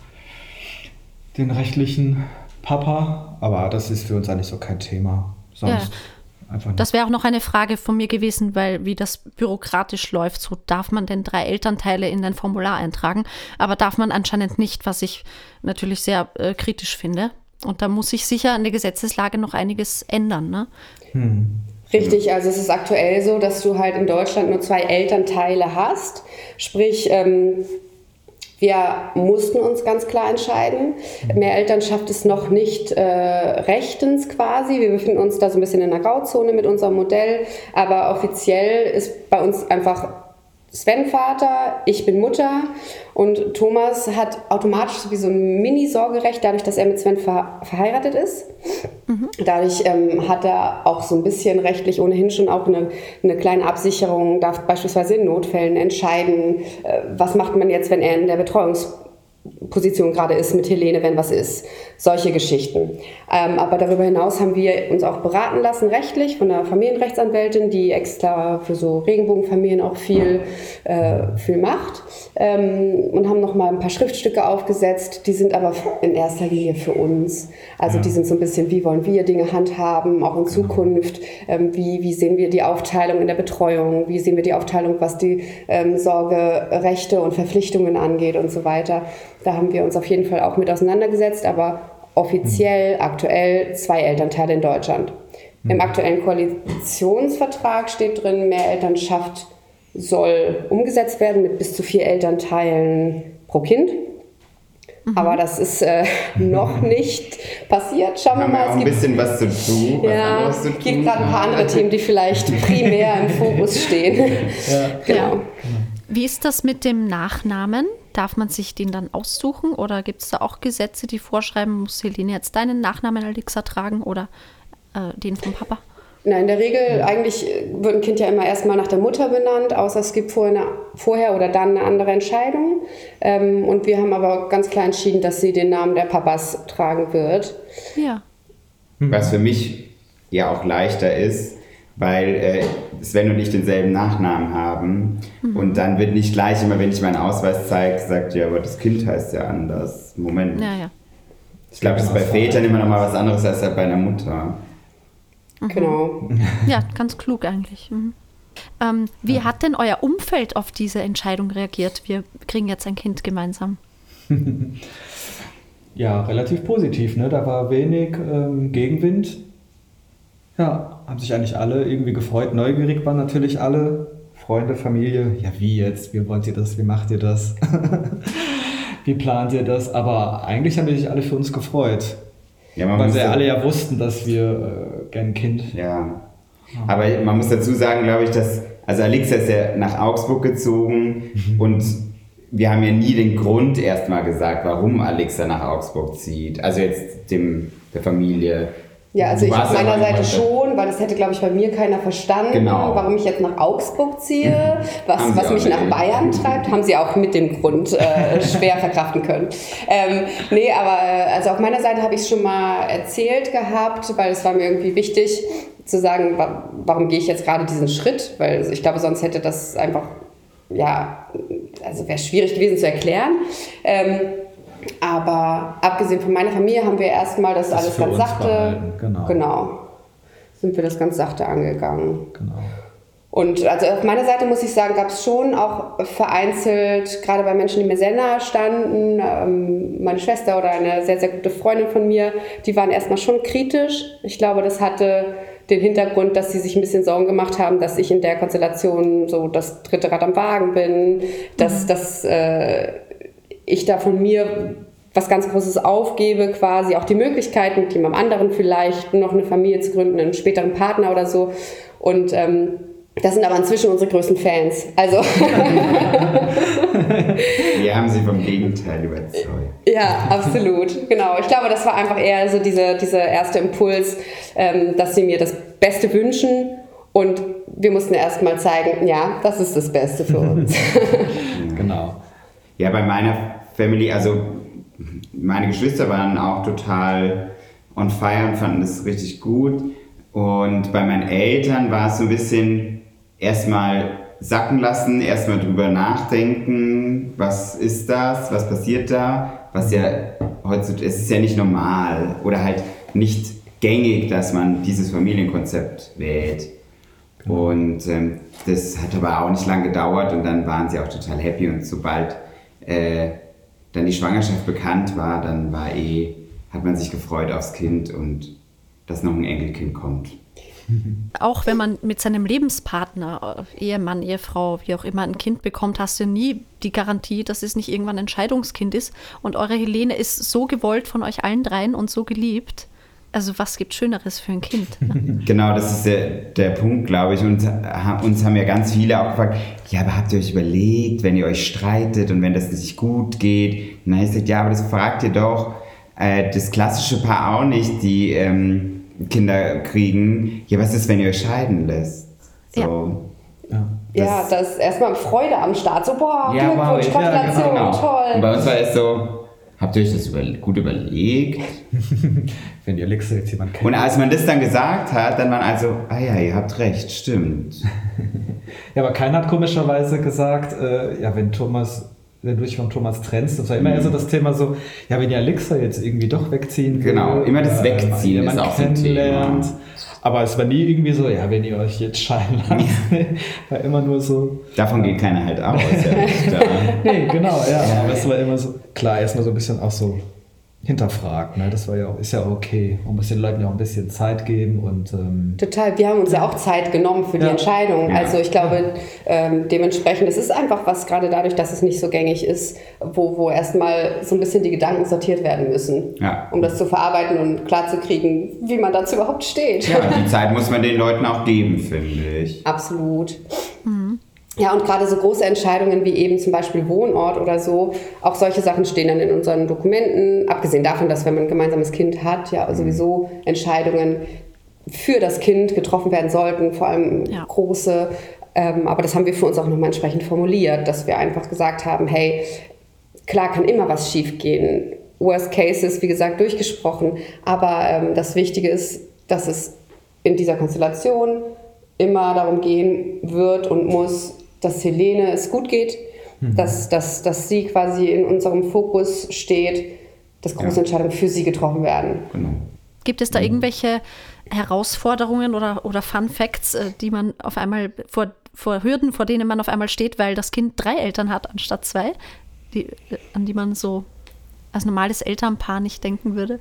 den rechtlichen Papa. Aber das ist für uns eigentlich so kein Thema. Sonst ja. einfach nicht. Das wäre auch noch eine Frage von mir gewesen, weil wie das bürokratisch läuft, so darf man denn drei Elternteile in ein Formular eintragen, aber darf man anscheinend nicht, was ich natürlich sehr äh, kritisch finde. Und da muss sich sicher an der Gesetzeslage noch einiges ändern, ne? Hm. Richtig, also es ist aktuell so, dass du halt in Deutschland nur zwei Elternteile hast, sprich ähm, wir mussten uns ganz klar entscheiden. Mehrelternschaft ist noch nicht äh, rechtens quasi. Wir befinden uns da so ein bisschen in der Grauzone mit unserem Modell. Aber offiziell ist bei uns einfach Sven Vater, ich bin Mutter und Thomas hat automatisch sowieso ein Mini-Sorgerecht, dadurch, dass er mit Sven ver- verheiratet ist. Mhm. Dadurch ähm, hat er auch so ein bisschen rechtlich ohnehin schon auch eine, eine kleine Absicherung, darf beispielsweise in Notfällen entscheiden, äh, was macht man jetzt, wenn er in der Betreuungsposition gerade ist mit Helene, wenn was ist. Solche Geschichten. Ähm, aber darüber hinaus haben wir uns auch beraten lassen, rechtlich, von einer Familienrechtsanwältin, die extra für so Regenbogenfamilien auch viel, äh, viel macht. Ähm, und haben noch mal ein paar Schriftstücke aufgesetzt. Die sind aber in erster Linie für uns. Also ja. die sind so ein bisschen, wie wollen wir Dinge handhaben, auch in Zukunft. Ähm, wie, wie sehen wir die Aufteilung in der Betreuung? Wie sehen wir die Aufteilung, was die ähm, Sorgerechte und Verpflichtungen angeht und so weiter. Da haben wir uns auf jeden Fall auch mit auseinandergesetzt, aber offiziell, aktuell zwei Elternteile in Deutschland. Mhm. Im aktuellen Koalitionsvertrag steht drin, Mehrelternschaft soll umgesetzt werden mit bis zu vier Elternteilen pro Kind. Mhm. Aber das ist äh, noch nicht passiert. Schauen wir mal. Es gibt ein bisschen was zu tun. Ja, es gibt gerade ein paar andere Themen, die vielleicht primär im Fokus stehen. Ja. Genau. Wie ist das mit dem Nachnamen? Darf man sich den dann aussuchen oder gibt es da auch Gesetze, die vorschreiben, muss Helene jetzt deinen Nachnamen Alexa tragen oder äh, den vom Papa? Nein, in der Regel ja. eigentlich wird ein Kind ja immer erstmal nach der Mutter benannt, außer es gibt vorher, eine, vorher oder dann eine andere Entscheidung. Ähm, und wir haben aber ganz klar entschieden, dass sie den Namen der Papas tragen wird. Ja. Was für mich ja auch leichter ist, weil äh, Sven und ich denselben Nachnamen haben mhm. und dann wird nicht gleich immer, wenn ich meinen Ausweis zeige, gesagt, ja, aber das Kind heißt ja anders. Moment. Ja, ja. Ich glaube, das ist bei Vätern immer noch mal was anderes als bei einer Mutter. Mhm. Genau. Ja, ganz klug eigentlich. Mhm. Ähm, wie ja. hat denn euer Umfeld auf diese Entscheidung reagiert? Wir kriegen jetzt ein Kind gemeinsam. Ja, relativ positiv. Ne? Da war wenig ähm, Gegenwind. Ja, haben sich eigentlich alle irgendwie gefreut. Neugierig waren natürlich alle. Freunde, Familie. Ja, wie jetzt? Wie wollt ihr das? Wie macht ihr das? wie plant ihr das? Aber eigentlich haben wir sich alle für uns gefreut. Ja, man weil muss wir ja, alle ja wussten, dass wir äh, gern ein Kind. Ja. Aber man muss dazu sagen, glaube ich, dass, also Alexa ist ja nach Augsburg gezogen und wir haben ja nie den Grund erstmal gesagt, warum Alexa nach Augsburg zieht. Also jetzt dem, der Familie. Ja, also ich auf meiner Seite schon, weil das hätte, glaube ich, bei mir keiner verstanden, genau. warum ich jetzt nach Augsburg ziehe, was, was mich nach Bayern treibt, haben sie auch mit dem Grund äh, schwer verkraften können. Ähm, nee, aber also auf meiner Seite habe ich es schon mal erzählt gehabt, weil es war mir irgendwie wichtig zu sagen, wa- warum gehe ich jetzt gerade diesen Schritt, weil ich glaube, sonst hätte das einfach, ja, also wäre schwierig gewesen zu erklären. Ähm, Aber abgesehen von meiner Familie haben wir erstmal das, das alles ganz sachte, genau. genau, sind wir das ganz sachte angegangen. Genau. Und also auf meiner Seite muss ich sagen, gab es schon auch vereinzelt, gerade bei Menschen, die mir sehr nahe standen, ähm, meine Schwester oder eine sehr, sehr gute Freundin von mir, die waren erstmal schon kritisch. Ich glaube, das hatte den Hintergrund, dass sie sich ein bisschen Sorgen gemacht haben, dass ich in der Konstellation so das dritte Rad am Wagen bin, dass, mhm. dass äh, ich da von mir was ganz Großes aufgebe, quasi auch die Möglichkeit, mit jemandem anderen vielleicht noch eine Familie zu gründen, einen späteren Partner oder so. Und ähm, das sind aber inzwischen unsere größten Fans. Also wir haben sie vom Gegenteil überzeugt. Ja, absolut. Genau. Ich glaube, das war einfach eher so diese, dieser erste Impuls, ähm, dass sie mir das Beste wünschen. Und wir mussten erst mal zeigen, ja, das ist das Beste für uns. Genau. Ja, bei meiner Family, also meine Geschwister waren auch total on fire und fanden das richtig gut. Und bei meinen Eltern war es so ein bisschen erstmal sacken lassen, erstmal drüber nachdenken, was ist das, was passiert da, was ja heutzutage, es ist ja nicht normal oder halt nicht gängig, dass man dieses Familienkonzept wählt. Genau. Und ähm, das hat aber auch nicht lange gedauert und dann waren sie auch total happy und sobald äh, dann die Schwangerschaft bekannt war, dann war eh, hat man sich gefreut aufs Kind und dass noch ein Enkelkind kommt. Auch wenn man mit seinem Lebenspartner, Ehemann, Ehefrau, wie auch immer, ein Kind bekommt, hast du nie die Garantie, dass es nicht irgendwann ein Scheidungskind ist. Und eure Helene ist so gewollt von euch allen dreien und so geliebt. Also was gibt Schöneres für ein Kind? Genau, das ist der, der Punkt, glaube ich. Und uns haben ja ganz viele auch gefragt, ja, aber habt ihr euch überlegt, wenn ihr euch streitet und wenn das nicht gut geht? Und dann habe ich gesagt, ja, aber das fragt ihr doch äh, das klassische Paar auch nicht, die ähm, Kinder kriegen. Ja, was ist, wenn ihr euch scheiden lässt? So. Ja. Ja, ja, da ist erstmal Freude am Start. So, boah, ja, Glückwunsch, wow, Konstellation, ja, genau. toll. Und bei uns war es so, habt ihr euch das über, gut überlegt? Wenn die Alexa jetzt jemand kennt. Und als man das dann gesagt hat, dann waren also, ah ja, ihr habt recht, stimmt. Ja, aber keiner hat komischerweise gesagt, äh, ja, wenn Thomas, wenn du dich von Thomas trennst, das war immer mhm. eher so das Thema so, ja, wenn die Alexa jetzt irgendwie doch wegziehen will. Genau, immer das äh, Wegziehen ist auch so ein Thema. Aber es war nie irgendwie so, ja, wenn ihr euch jetzt scheiden lasst, war immer nur so. Davon geht keiner halt aus. Ja, nee, genau, ja, ja. Aber es war immer so, klar, erstmal so ein bisschen auch so hinterfragt, ne? Das war ja auch, ist ja okay. Man muss den Leuten ja auch ein bisschen Zeit geben und ähm total, wir haben uns ja auch Zeit genommen für die ja. Entscheidung. Ja. Also ich glaube, ähm, dementsprechend, es ist einfach was, gerade dadurch, dass es nicht so gängig ist, wo, wo erstmal so ein bisschen die Gedanken sortiert werden müssen, ja. um das zu verarbeiten und klarzukriegen, wie man dazu überhaupt steht. Ja, die Zeit muss man den Leuten auch geben, finde ich. Absolut. Mhm. Ja, und gerade so große Entscheidungen wie eben zum Beispiel Wohnort oder so, auch solche Sachen stehen dann in unseren Dokumenten. Abgesehen davon, dass wenn man ein gemeinsames Kind hat, ja sowieso Entscheidungen für das Kind getroffen werden sollten, vor allem ja. große. Ähm, aber das haben wir für uns auch nochmal entsprechend formuliert, dass wir einfach gesagt haben, hey, klar kann immer was schief gehen. Worst Cases, wie gesagt, durchgesprochen. Aber ähm, das Wichtige ist, dass es in dieser Konstellation immer darum gehen wird und muss, dass Helene es gut geht, mhm. dass, dass, dass sie quasi in unserem Fokus steht, dass große ja. Entscheidungen für sie getroffen werden. Genau. Gibt es da irgendwelche Herausforderungen oder, oder Fun Facts, die man auf einmal vor, vor Hürden, vor denen man auf einmal steht, weil das Kind drei Eltern hat anstatt zwei, die, an die man so als normales Elternpaar nicht denken würde?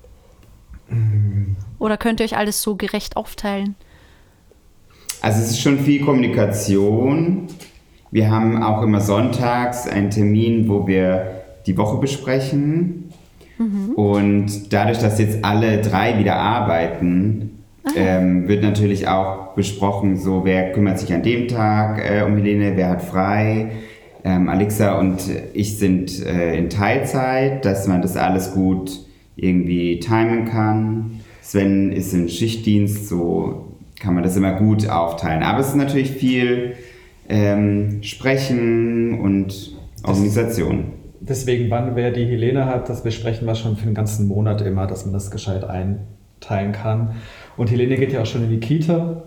Mhm. Oder könnt ihr euch alles so gerecht aufteilen? Also es ist schon viel Kommunikation. Wir haben auch immer sonntags einen Termin, wo wir die Woche besprechen. Mhm. Und dadurch, dass jetzt alle drei wieder arbeiten, ähm, wird natürlich auch besprochen, so wer kümmert sich an dem Tag äh, um Helene, wer hat frei. Ähm, Alexa und ich sind äh, in Teilzeit, dass man das alles gut irgendwie timen kann. Sven ist im Schichtdienst, so kann man das immer gut aufteilen. Aber es ist natürlich viel ähm, Sprechen und Organisation. Das, deswegen, wann wer die Helene hat, das besprechen wir schon für den ganzen Monat immer, dass man das gescheit einteilen kann. Und Helene geht ja auch schon in die Kita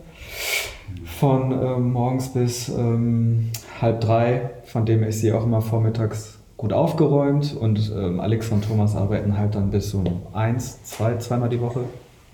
von ähm, morgens bis ähm, halb drei. Von dem ist sie auch immer vormittags gut aufgeräumt. Und ähm, Alex und Thomas arbeiten halt dann bis um eins, zwei, zweimal die Woche,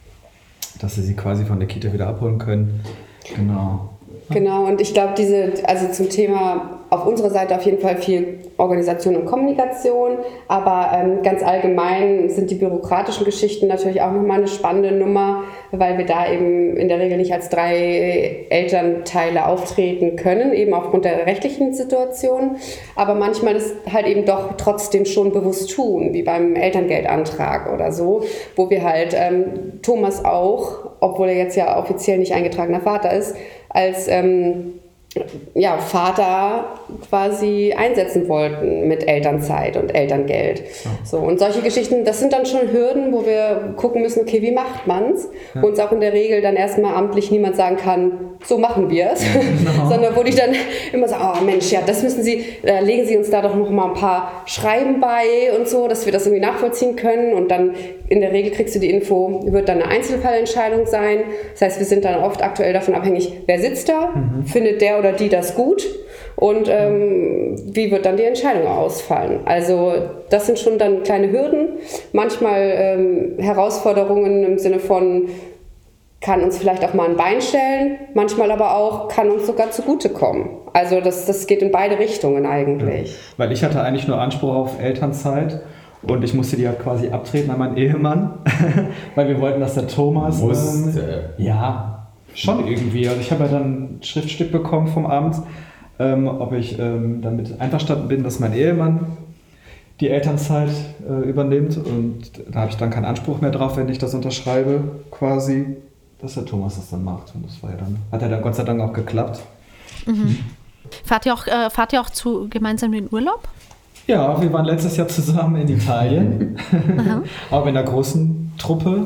dass sie sie quasi von der Kita wieder abholen können. Genau. Genau, und ich glaube, diese, also zum Thema auf unserer Seite auf jeden Fall viel Organisation und Kommunikation, aber ähm, ganz allgemein sind die bürokratischen Geschichten natürlich auch nochmal eine spannende Nummer, weil wir da eben in der Regel nicht als drei Elternteile auftreten können, eben aufgrund der rechtlichen Situation, aber manchmal das halt eben doch trotzdem schon bewusst tun, wie beim Elterngeldantrag oder so, wo wir halt ähm, Thomas auch, obwohl er jetzt ja offiziell nicht eingetragener Vater ist, als ähm, ja, Vater quasi einsetzen wollten mit Elternzeit und Elterngeld. Ja. So, und solche Geschichten, das sind dann schon Hürden, wo wir gucken müssen, okay, wie macht man's? Ja. Wo uns auch in der Regel dann erstmal amtlich niemand sagen kann, so machen wir es, ja, genau. Sondern wo ich dann immer sage, oh Mensch, ja, das müssen Sie, äh, legen Sie uns da doch noch mal ein paar Schreiben bei und so, dass wir das irgendwie nachvollziehen können, und dann in der Regel kriegst du die Info, wird dann eine Einzelfallentscheidung sein. Das heißt, wir sind dann oft aktuell davon abhängig, wer sitzt da, mhm. findet der oder die das gut und ähm, wie wird dann die Entscheidung ausfallen. Also das sind schon dann kleine Hürden, manchmal ähm, Herausforderungen im Sinne von, kann uns vielleicht auch mal ein Bein stellen, manchmal aber auch kann uns sogar zugutekommen. Also das, das geht in beide Richtungen eigentlich. Ja, weil ich hatte eigentlich nur Anspruch auf Elternzeit. Und ich musste die halt quasi abtreten an meinen Ehemann, weil wir wollten, dass der Thomas... Musste. Ähm, ja, schon irgendwie. Also ich habe ja dann ein Schriftstück bekommen vom Amt, ähm, ob ich ähm, damit einverstanden bin, dass mein Ehemann die Elternzeit äh, übernimmt. Und da habe ich dann keinen Anspruch mehr drauf, wenn ich das unterschreibe, quasi, dass der Thomas das dann macht. Und das war ja dann, hat ja dann Gott sei Dank auch geklappt. Mhm. Fahrt ihr auch, äh, fahrt ihr auch zu, gemeinsam in den Urlaub? Ja, wir waren letztes Jahr zusammen in Italien, auch in einer großen Truppe.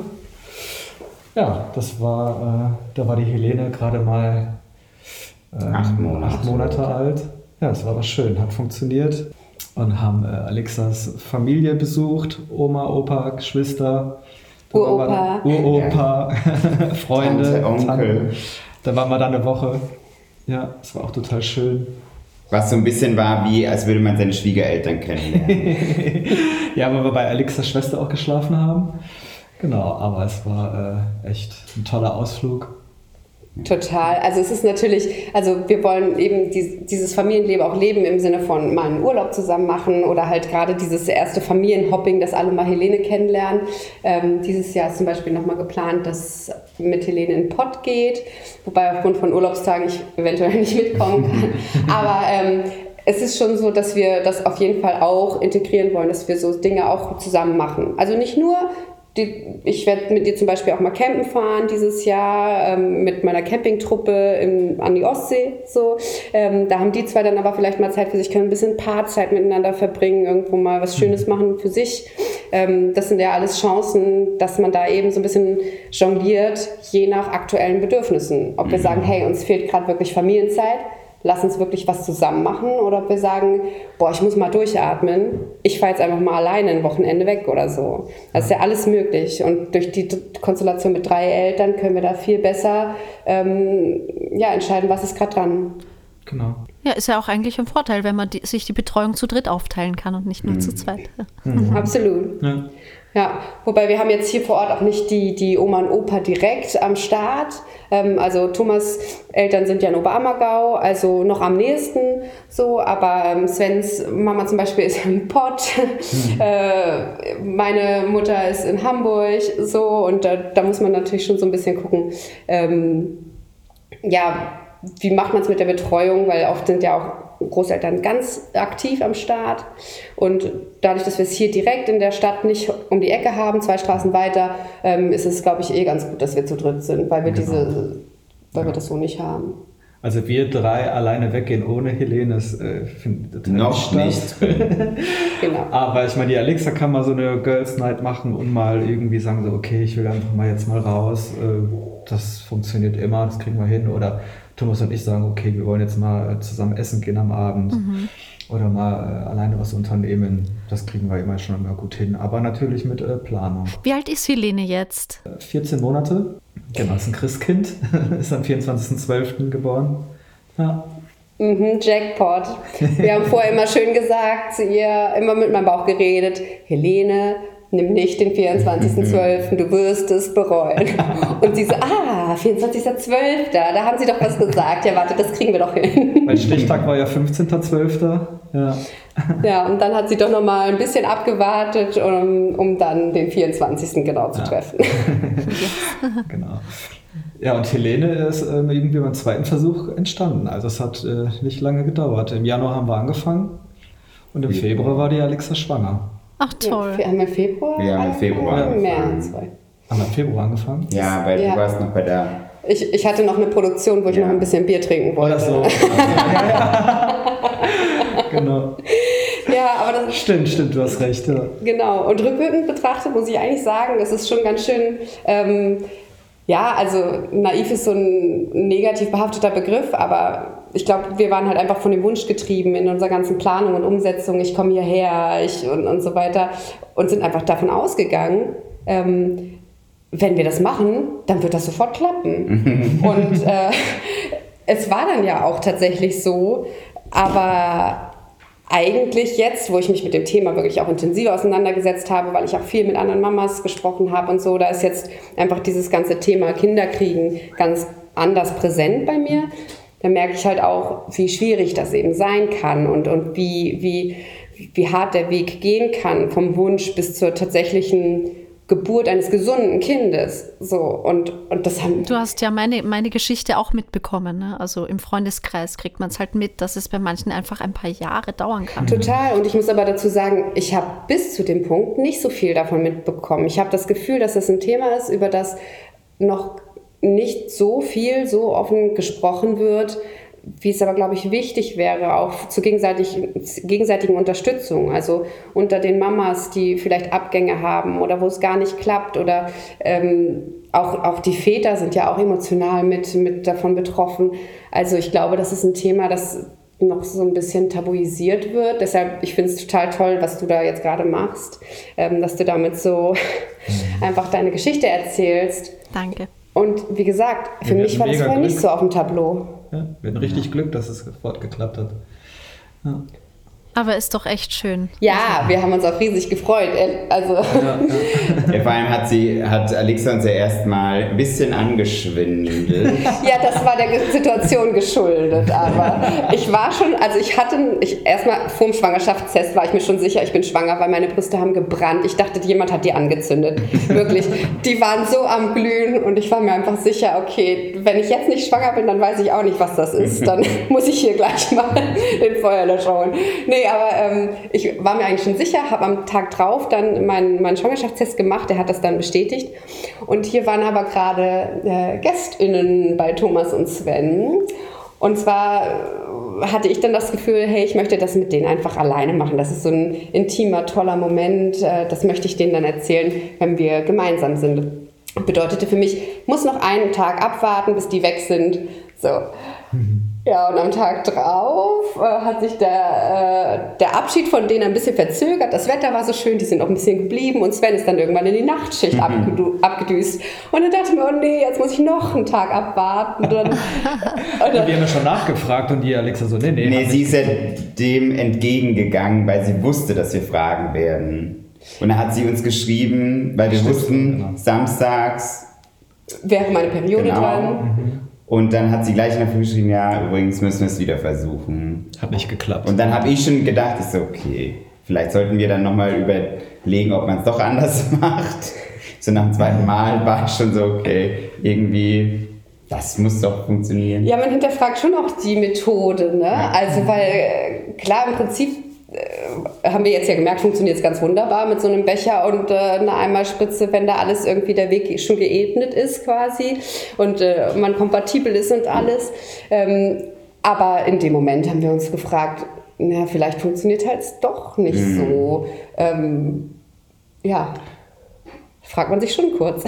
Ja, das war, äh, da war die Helene gerade mal ähm, acht, Monate. acht Monate alt. Ja, das war aber schön, hat funktioniert. Und haben äh, Alexas Familie besucht, Oma, Opa, Geschwister, Uropa, Uropa, ja. Freunde, Tante, Onkel. Tante. Da waren wir dann eine Woche. Ja, das war auch total schön. Was so ein bisschen war, wie als würde man seine Schwiegereltern kennenlernen. Ja, weil wir bei Alexas Schwester auch geschlafen haben. Genau, aber es war äh, echt ein toller Ausflug. Total. Also es ist natürlich, also wir wollen eben dies, dieses Familienleben auch leben im Sinne von mal einen Urlaub zusammen machen oder halt gerade dieses erste Familienhopping, dass alle mal Helene kennenlernen. Ähm, dieses Jahr ist zum Beispiel nochmal geplant, dass mit Helene in Pott geht, wobei aufgrund von Urlaubstagen ich eventuell nicht mitkommen kann. Aber ähm, es ist schon so, dass wir das auf jeden Fall auch integrieren wollen, dass wir so Dinge auch zusammen machen. Also nicht nur Die, ich werde mit ihr zum Beispiel auch mal campen fahren dieses Jahr ähm, mit meiner Campingtruppe im, an die Ostsee. So. Ähm, da haben die zwei dann aber vielleicht mal Zeit für sich, können ein bisschen Paarzeit miteinander verbringen, irgendwo mal was Schönes machen für sich. Ähm, das sind ja alles Chancen, dass man da eben so ein bisschen jongliert, je nach aktuellen Bedürfnissen. Ob wir sagen, hey, uns fehlt gerade wirklich Familienzeit, lass uns wirklich was zusammen machen, oder ob wir sagen, boah, ich muss mal durchatmen, ich fahre jetzt einfach mal alleine ein Wochenende weg oder so. Das ist ja alles möglich, und durch die Konstellation mit drei Eltern können wir da viel besser ähm, ja, entscheiden, was ist gerade dran. Genau. Ja, ist ja auch eigentlich ein Vorteil, wenn man die, sich die Betreuung zu dritt aufteilen kann und nicht nur mhm. zu zweit. Mhm. Absolut. Ja. Ja, wobei wir haben jetzt hier vor Ort auch nicht die, die Oma und Opa direkt am Start. Ähm, also Thomas' Eltern sind ja in Oberammergau, also noch am nächsten so, aber ähm, Svens Mama zum Beispiel ist in Pott, mhm. äh, meine Mutter ist in Hamburg, so, und da, da muss man natürlich schon so ein bisschen gucken, ähm, ja, wie macht man es mit der Betreuung, weil oft sind ja auch Großeltern ganz aktiv am Start. Und dadurch, dass wir es hier direkt in der Stadt nicht um die Ecke haben, zwei Straßen weiter, ähm, ist es, glaube ich, eh ganz gut, dass wir zu dritt sind, weil wir, Genau. diese, weil Ja. wir das so nicht haben. Also wir drei alleine weggehen ohne Helene, das äh, findet Noch nicht drin. Genau. Aber ich meine, die Alexa kann mal so eine Girls Night machen und mal irgendwie sagen so, okay, ich will einfach mal jetzt mal raus. Äh, das funktioniert immer, das kriegen wir hin. Oder Thomas und ich sagen, okay, wir wollen jetzt mal zusammen essen gehen am Abend. Mhm. Oder mal äh, alleine was unternehmen. Das kriegen wir immer schon immer gut hin. Aber natürlich mit äh, Planung. Wie alt ist Helene jetzt? vierzehn Monate. Genau, ist ein Christkind. Ist am vierundzwanzigsten zwölften geboren. Ja. Mhm, Jackpot. Wir haben vorher immer schön gesagt zu ihr, immer mit meinem Bauch geredet, Helene, nimm nicht den vierundzwanzigsten zwölften, du wirst es bereuen. Und sie so, ah, vierundzwanzigsten zwölften, da haben sie doch was gesagt. Ja, warte, das kriegen wir doch hin. Mein Stichtag war ja fünfzehnten zwölften Ja. Ja, und dann hat sie doch nochmal ein bisschen abgewartet, um, um dann den vierundzwanzigsten genau zu Ja. treffen. Genau. Ja, und Helene ist ähm, irgendwie beim zweiten Versuch entstanden. Also es hat äh, nicht lange gedauert. Im Januar haben wir angefangen und im Februar war die Alexa schwanger. Ach toll. Ja, haben wir im Februar? Wir haben im Februar angefangen? angefangen. März. Haben wir im Februar angefangen? Ja, weil Ja. du warst noch bei der... Ich, ich hatte noch eine Produktion, wo ich Ja. noch ein bisschen Bier trinken wollte. Oder so. Ja, ja. Genau. Ja, aber das Stimmt, stimmt, du hast recht. Ja. Genau, und rückwirkend betrachtet muss ich eigentlich sagen, es ist schon ganz schön, ähm, ja, also naiv ist so ein negativ behafteter Begriff, aber ich glaube, wir waren halt einfach von dem Wunsch getrieben in unserer ganzen Planung und Umsetzung, ich komme hierher ich und, und so weiter und sind einfach davon ausgegangen, ähm, wenn wir das machen, dann wird das sofort klappen. Und äh, es war dann ja auch tatsächlich so, aber eigentlich jetzt, wo ich mich mit dem Thema wirklich auch intensiver auseinandergesetzt habe, weil ich auch viel mit anderen Mamas gesprochen habe und so, da ist jetzt einfach dieses ganze Thema Kinderkriegen ganz anders präsent bei mir. Da merke ich halt auch, wie schwierig das eben sein kann und, und wie, wie, wie hart der Weg gehen kann vom Wunsch bis zur tatsächlichen Geburt eines gesunden Kindes. So, und, und das haben Du hast ja meine, meine Geschichte auch mitbekommen. Ne? Also im Freundeskreis kriegt man es halt mit, dass es bei manchen einfach ein paar Jahre dauern kann. Total. Und ich muss aber dazu sagen, ich habe bis zu dem Punkt nicht so viel davon mitbekommen. Ich habe das Gefühl, dass das ein Thema ist, über das noch nicht so viel, so offen gesprochen wird, wie es aber, glaube ich, wichtig wäre, auch zur gegenseitigen, gegenseitigen Unterstützung. Also unter den Mamas, die vielleicht Abgänge haben oder wo es gar nicht klappt. Oder ähm, auch, auch die Väter sind ja auch emotional mit, mit davon betroffen. Also ich glaube, das ist ein Thema, das noch so ein bisschen tabuisiert wird. Deshalb, ich finde es total toll, was du da jetzt gerade machst, ähm, dass du damit so einfach deine Geschichte erzählst. Danke. Und wie gesagt, für Wir mich hatten war das mega vorher nicht Glück. so auf dem Tableau. Ja, wir hatten richtig Glück, dass es sofort geklappt hat. Ja. Aber ist doch echt schön. Ja, wir haben uns auch riesig gefreut. Also, Ja, ja. Ja, vor allem hat sie, hat Alexa uns ja erstmal ein bisschen angeschwindelt. ja, das war der Situation geschuldet. Aber ich war schon, also ich hatte, ich, erstmal vor dem Schwangerschaftstest war ich mir schon sicher, ich bin schwanger, weil meine Brüste haben gebrannt. Ich dachte, jemand hat die angezündet. Wirklich. Die waren so am Glühen und ich war mir einfach sicher, okay, wenn ich jetzt nicht schwanger bin, dann weiß ich auch nicht, was das ist. Dann muss ich hier gleich mal den Feuerlöscher holen. Nee, aber ähm, ich war mir eigentlich schon sicher, habe am Tag drauf dann meinen, meinen Schwangerschaftstest gemacht, der hat das dann bestätigt. Und hier waren aber gerade äh, GästInnen bei Thomas und Sven. Und zwar hatte ich dann das Gefühl, hey, ich möchte das mit denen einfach alleine machen. Das ist so ein intimer, toller Moment. Äh, das möchte ich denen dann erzählen, wenn wir gemeinsam sind. Bedeutete für mich, ich muss noch einen Tag abwarten, bis die weg sind. So. Ja, und am Tag drauf äh, hat sich der, äh, der Abschied von denen ein bisschen verzögert. Das Wetter war so schön, die sind auch ein bisschen geblieben und Sven ist dann irgendwann in die Nachtschicht mhm. abgedu- abgedüst. Und dann dachte ich mir, oh nee, jetzt muss ich noch einen Tag abwarten. Und dann, und Und dann, die haben ja schon nachgefragt und die Alexa so, nee, nee. Nee, hab sie nicht. ist ja dem entgegengegangen, weil sie wusste, dass wir fragen werden. Und dann hat sie uns geschrieben, weil wir Stimmt, wussten, genau. samstags. wäre meine Periode Genau. dran. Und dann hat sie gleich in der Früh geschrieben, ja, übrigens müssen wir es wieder versuchen. Hat nicht geklappt. Und dann habe ich schon gedacht, ich so, okay, vielleicht sollten wir dann nochmal überlegen, ob man es doch anders macht. So nach dem zweiten Mal war ich schon so, okay, irgendwie Das muss doch funktionieren. Ja, man hinterfragt schon auch die Methode, ne? Ja. Also, weil klar, im Prinzip äh, haben wir jetzt ja gemerkt, funktioniert es ganz wunderbar mit so einem Becher und äh, einer Einmalspritze, wenn da alles irgendwie der Weg schon geebnet ist quasi und äh, man kompatibel ist und alles. Ähm, aber in dem Moment haben wir uns gefragt, na, vielleicht funktioniert halt doch nicht mm. so. Ähm, ja, fragt man sich schon kurz.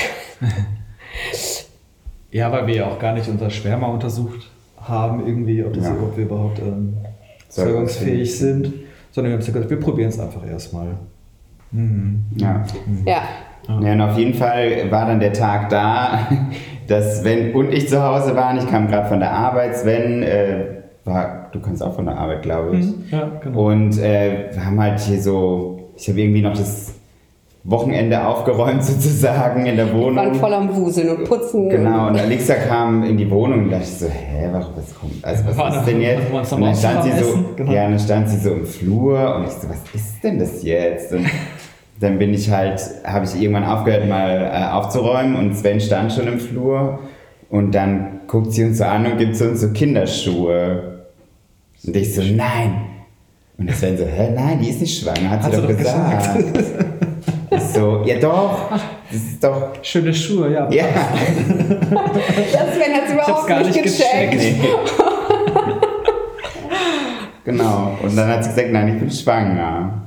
Ja, weil wir ja auch gar nicht unser Sperma untersucht haben, irgendwie, ob, das, ja. ob wir überhaupt ähm, zeugungsfähig sind, sondern wir haben gesagt, wir probieren es einfach erstmal. Mhm. Ja. Mhm. Ja. Ja, und auf jeden Fall war dann der Tag da, dass Sven und ich zu Hause waren. Ich kam gerade von der Arbeit, Sven äh, war, du kommst auch von der Arbeit, glaube ich. Mhm. Ja, genau. Und äh, wir haben halt hier so, ich habe irgendwie noch das Wochenende aufgeräumt sozusagen in der Wohnung. Wir waren voll am Wuseln und Putzen. Genau, und Alexa kam in die Wohnung und dachte ich so, hä, was, was kommt, also was war ist da, denn jetzt? was Und dann stand sie so, genau. ja, dann stand sie so im Flur und ich so, was ist denn das jetzt? Und dann bin ich halt, habe ich irgendwann aufgehört mal äh, aufzuräumen und Sven stand schon im Flur und dann guckt sie uns so an und gibt uns so Kinderschuhe. Und ich so, nein. Und Sven so, hä, nein, die ist nicht schwanger, hat sie Hat doch sie doch gesagt. gesagt. Ich so, ja doch, das ist doch... Schöne Schuhe, ja. Ja. Das Sven hat es überhaupt gar nicht nicht gecheckt. gecheckt. Genau, und dann hat sie gesagt, nein, ich bin schwanger.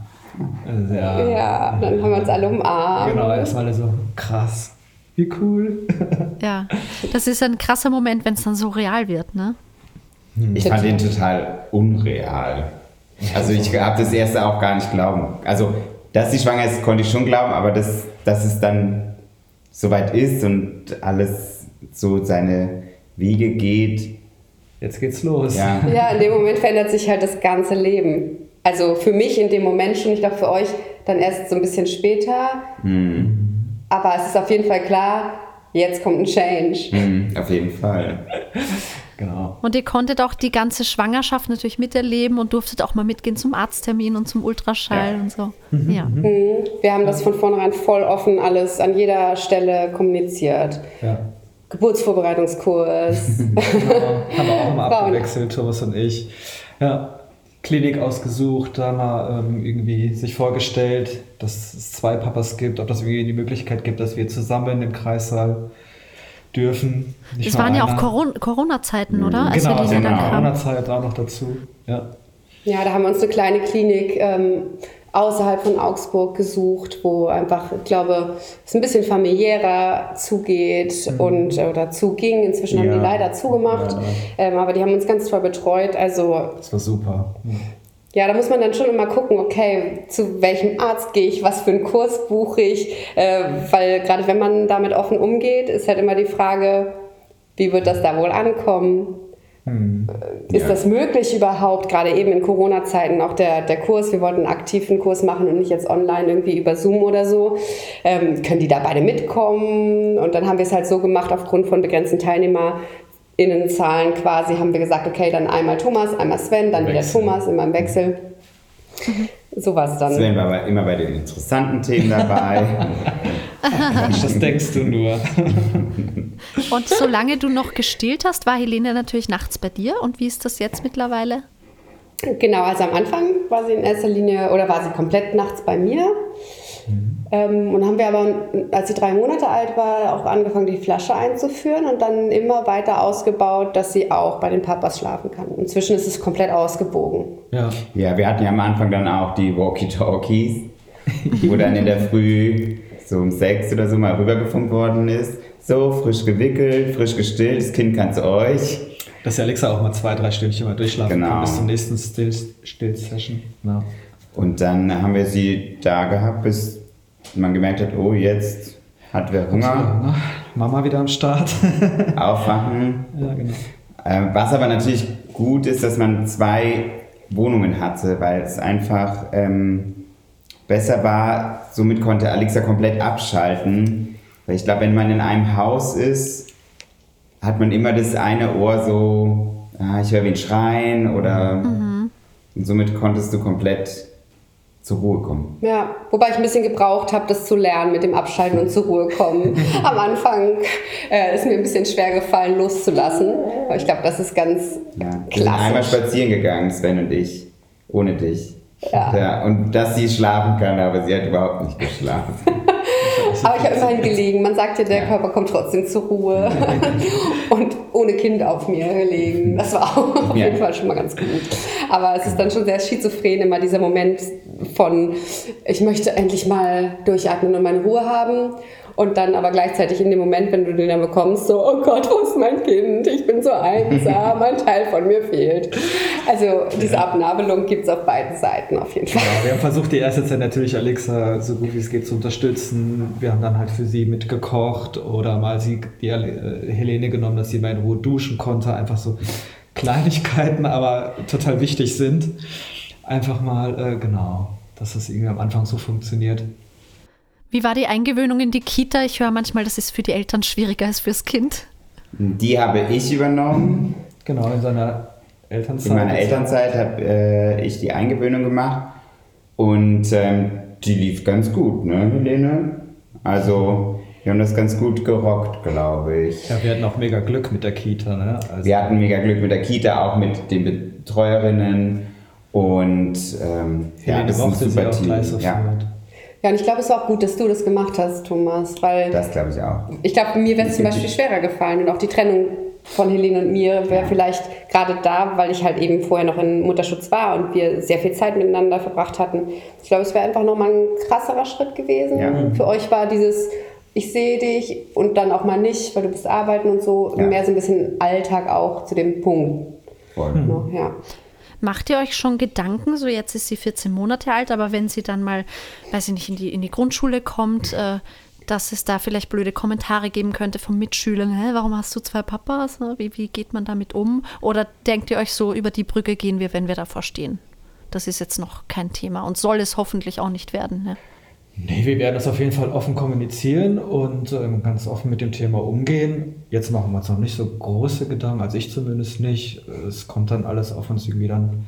Ja, Ja, dann haben wir uns alle umarmt. genau, erstmal alle so, krass, wie cool. Ja, das ist ein krasser Moment, wenn es dann so real wird, ne? Ich fand den total unreal. Also ich habe das erste auch gar nicht glauben. Also, dass sie schwanger ist, konnte ich schon glauben, aber dass, dass es dann soweit ist und alles so seine Wege geht. Jetzt geht's los. Ja, Ja, in dem Moment verändert sich halt das ganze Leben. Also für mich in dem Moment schon, ich glaube für euch dann erst so ein bisschen später. mhm. Aber es ist auf jeden Fall klar, jetzt kommt ein Change. Mhm, auf jeden Fall. Genau. Und ihr konntet auch die ganze Schwangerschaft natürlich miterleben und durftet auch mal mitgehen zum Arzttermin und zum Ultraschall Ja. und so. Mhm. Ja. Mhm. Wir haben das von vornherein voll offen alles an jeder Stelle kommuniziert. Ja. Geburtsvorbereitungskurs. Genau. Haben wir auch immer Frauen. abgewechselt, Thomas und ich. Ja. Klinik ausgesucht, da mal ähm, irgendwie sich vorgestellt, dass es zwei Papas gibt, ob das irgendwie die Möglichkeit gibt, dass wir zusammen im Kreissaal dürfen. Nicht Es nur waren ja auch einer. Corona- Corona-Zeiten, oder? Als Genau, Helene also dann kam. Corona-Zeit auch noch dazu. Ja. Ja, da haben wir uns eine kleine Klinik ähm, außerhalb von Augsburg gesucht, wo einfach, ich glaube, es ein bisschen familiärer zugeht Mhm. und oder zuging. Inzwischen haben Ja. die leider zugemacht, Ja. ähm, aber die haben uns ganz toll betreut. Also Das war super. ja, da muss man dann schon immer gucken, okay, zu welchem Arzt gehe ich, was für einen Kurs buche ich, äh, weil gerade wenn man damit offen umgeht, ist halt immer die Frage, wie wird das da wohl ankommen? Hm. Ist Ja. das möglich überhaupt, gerade eben in Corona-Zeiten, auch der, der Kurs, wir wollten einen aktiven Kurs machen und nicht jetzt online irgendwie über Zoom oder so, ähm, können die da beide mitkommen? Und dann haben wir es halt so gemacht, aufgrund von begrenzten TeilnehmerInnenzahlen quasi, haben wir gesagt, okay, dann einmal Thomas, einmal Sven, dann wieder Wechsel. Thomas, immer im Wechsel. So war es dann. Sven war aber immer bei den interessanten Themen dabei. Das denkst du nur. Und solange du noch gestillt hast, war Helene natürlich nachts bei dir. Und wie ist das jetzt mittlerweile? Genau, also am Anfang war sie in erster Linie, oder war sie komplett nachts bei mir. Ähm, und haben wir aber, als sie drei Monate alt war, auch angefangen, die Flasche einzuführen und dann immer weiter ausgebaut, dass sie auch bei den Papas schlafen kann. Inzwischen ist es komplett ausgebogen. Ja. Ja, wir hatten ja am Anfang dann auch die Walkie-Talkies, wo dann in der Früh so um sechs oder so mal rübergefunkt worden ist. So, frisch gewickelt, frisch gestillt, das Kind kann zu euch. Dass die Alexa auch mal zwei, drei Stündchen mal durchschlafen Genau. kann bis zur nächsten Still- Still-Session. Ja. Und dann haben wir sie da gehabt, bis man gemerkt hat, oh, jetzt hat wer Hunger, Ja, ne? Mama wieder am Start. aufwachen. Ja, genau. Ähm, was aber natürlich gut ist, dass man zwei Wohnungen hatte, weil es einfach ähm, besser war. Somit konnte Alexa komplett abschalten. Weil ich glaube, wenn man in einem Haus ist, hat man immer das eine Ohr so, ah, ich höre wen schreien oder und somit konntest du komplett zur Ruhe kommen. Ja, wobei ich ein bisschen gebraucht habe, das zu lernen mit dem Abschalten und zur Ruhe kommen. Am Anfang äh, ist mir ein bisschen schwer gefallen, loszulassen. Aber ich glaube, das ist ganz ja, wir sind einmal spazieren gegangen, Sven und ich, ohne dich. Ja. Ja, und dass sie schlafen kann, aber sie hat überhaupt nicht geschlafen. Aber ich habe immerhin gelegen. Man sagt ja, der Körper kommt trotzdem zur Ruhe. Und ohne Kind auf mir gelegen. Das war auch auf jeden Fall schon mal ganz gut. Aber es ist dann schon sehr schizophren, immer dieser Moment von, ich möchte endlich mal durchatmen und meine Ruhe haben. Und dann aber gleichzeitig in dem Moment, wenn du den dann bekommst, so, oh Gott, wo ist mein Kind? Ich bin so einsam, ein Teil von mir fehlt. Also diese Abnabelung gibt es auf beiden Seiten auf jeden Fall. Ja, wir haben versucht, die erste Zeit natürlich Alexa so gut wie es geht zu unterstützen. Wir haben dann halt für sie mitgekocht oder mal sie, die äh, Helene genommen, dass sie mal in Ruhe duschen konnte. Einfach so Kleinigkeiten, aber total wichtig sind. Einfach mal, äh, genau, dass das irgendwie am Anfang so funktioniert. Wie war die Eingewöhnung in die Kita? Ich höre manchmal, das ist für die Eltern schwieriger als fürs Kind. Die habe ich übernommen. Genau, in seiner Elternzeit. In meiner Elternzeit habe äh, ich die Eingewöhnung gemacht und ähm, die lief ganz gut, ne, Helene? Also wir haben das ganz gut gerockt, glaube ich. Ja, wir hatten auch mega Glück mit der Kita, ne? Also wir hatten mega Glück mit der Kita, auch mit den Betreuerinnen und ähm, Helene ja, das ist ein super auch Team. gleich sofort. Ja. Ja, und ich glaube, es war auch gut, dass du das gemacht hast, Thomas, weil Das glaube ich auch. ich glaube, mir wäre es zum Beispiel schwerer gefallen und auch die Trennung von Helene und mir wäre vielleicht gerade da, weil ich halt eben vorher noch in Mutterschutz war und wir sehr viel Zeit miteinander verbracht hatten. Ich glaube, es wäre einfach nochmal ein krasserer Schritt gewesen. Ja. Für euch war dieses, ich sehe dich und dann auch mal nicht, weil du bist arbeiten und so, Ja. mehr so ein bisschen Alltag auch zu dem Punkt. Voll. Noch, ja. Macht ihr euch schon Gedanken, so jetzt ist sie vierzehn Monate alt, aber wenn sie dann mal, weiß ich nicht, in die, in die Grundschule kommt, äh, dass es da vielleicht blöde Kommentare geben könnte von Mitschülern, hä, warum hast du zwei Papas, ne? wie, wie geht man damit um? Oder denkt ihr euch so, über die Brücke gehen wir, wenn wir davor stehen? Das ist jetzt noch kein Thema und soll es hoffentlich auch nicht werden. Ne? Nee, wir werden das auf jeden Fall offen kommunizieren und ähm, ganz offen mit dem Thema umgehen. Jetzt machen wir uns noch nicht so große Gedanken, also ich zumindest nicht. Es kommt dann alles auf uns irgendwie dann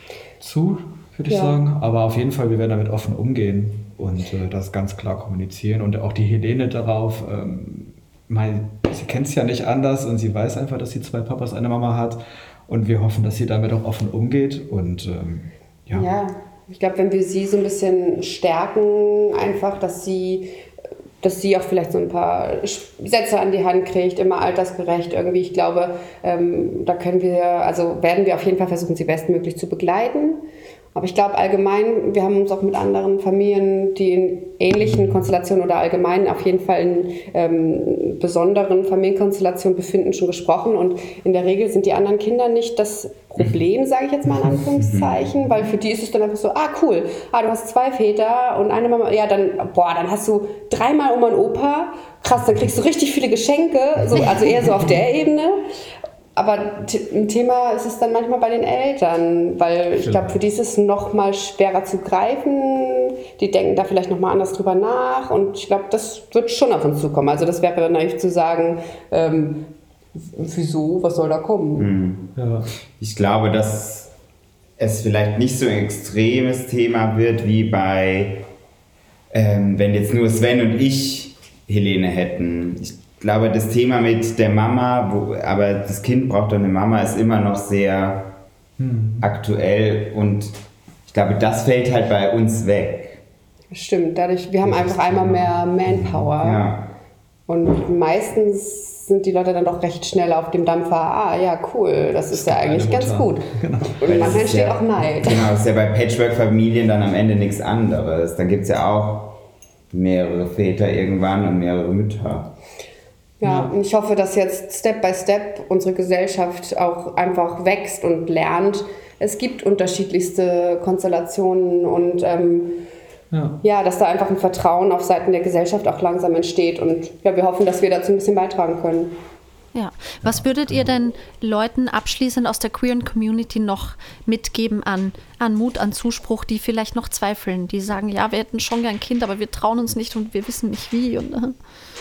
zu, würde ich Ja. sagen. Aber auf jeden Fall, wir werden damit offen umgehen und äh, das ganz klar kommunizieren. Und auch die Helene darauf, ähm, mein, sie kennt es ja nicht anders und sie weiß einfach, dass sie zwei Papas, eine Mama hat. Und wir hoffen, dass sie damit auch offen umgeht. Und ähm, ja. Ja, ich glaube, wenn wir sie so ein bisschen stärken, einfach, dass sie, dass sie auch vielleicht so ein paar Sätze an die Hand kriegt, immer altersgerecht irgendwie. Ich glaube, ähm, da können wir, also werden wir auf jeden Fall versuchen, sie bestmöglich zu begleiten. Aber ich glaube allgemein, wir haben uns auch mit anderen Familien, die in ähnlichen Konstellationen oder allgemein auf jeden Fall in ähm, besonderen Familienkonstellationen befinden, schon gesprochen. Und in der Regel sind die anderen Kinder nicht das Problem, sage ich jetzt mal in Anführungszeichen, weil für die ist es dann einfach so, ah cool, ah du hast zwei Väter und eine Mama, ja dann, boah, dann hast du dreimal Oma und Opa, krass, dann kriegst du richtig viele Geschenke, so, also eher so auf der Ebene. Aber ein Thema ist es dann manchmal bei den Eltern, weil ich glaube, für die ist es noch mal schwerer zu greifen. Die denken da vielleicht noch mal anders drüber nach und ich glaube, das wird schon auf uns zukommen. Also das wäre naiv zu sagen, ähm, wieso, was soll da kommen? Mhm. Ja. Ich glaube, dass es vielleicht nicht so ein extremes Thema wird wie bei, ähm, wenn jetzt nur Sven und ich Helene hätten. Ich Ich glaube, das Thema mit der Mama, wo, aber das Kind braucht doch eine Mama, ist immer noch sehr hm. aktuell und ich glaube, das fällt halt bei uns weg. Stimmt, dadurch, wir haben einfach einmal mehr Manpower Ja. und meistens sind die Leute dann doch recht schnell auf dem Dampfer, ah ja, cool, das ist ja eigentlich ganz gut. Genau. Und Weil manchmal das ist entsteht ja, auch Neid. Genau, das ist ja bei Patchwork-Familien dann am Ende nichts anderes. Dann gibt es ja auch mehrere Väter irgendwann und mehrere Mütter. Ja, und ich hoffe, dass jetzt Step by Step unsere Gesellschaft auch einfach wächst und lernt. Es gibt unterschiedlichste Konstellationen und ähm, ja. ja, dass da einfach ein Vertrauen auf Seiten der Gesellschaft auch langsam entsteht. Und ja, wir hoffen, dass wir dazu ein bisschen beitragen können. Ja, was würdet ihr denn Leuten abschließend aus der queeren Community noch mitgeben an, an Mut, an Zuspruch, die vielleicht noch zweifeln, die sagen, ja, wir hätten schon gern ein Kind, aber wir trauen uns nicht und wir wissen nicht wie. Und, äh.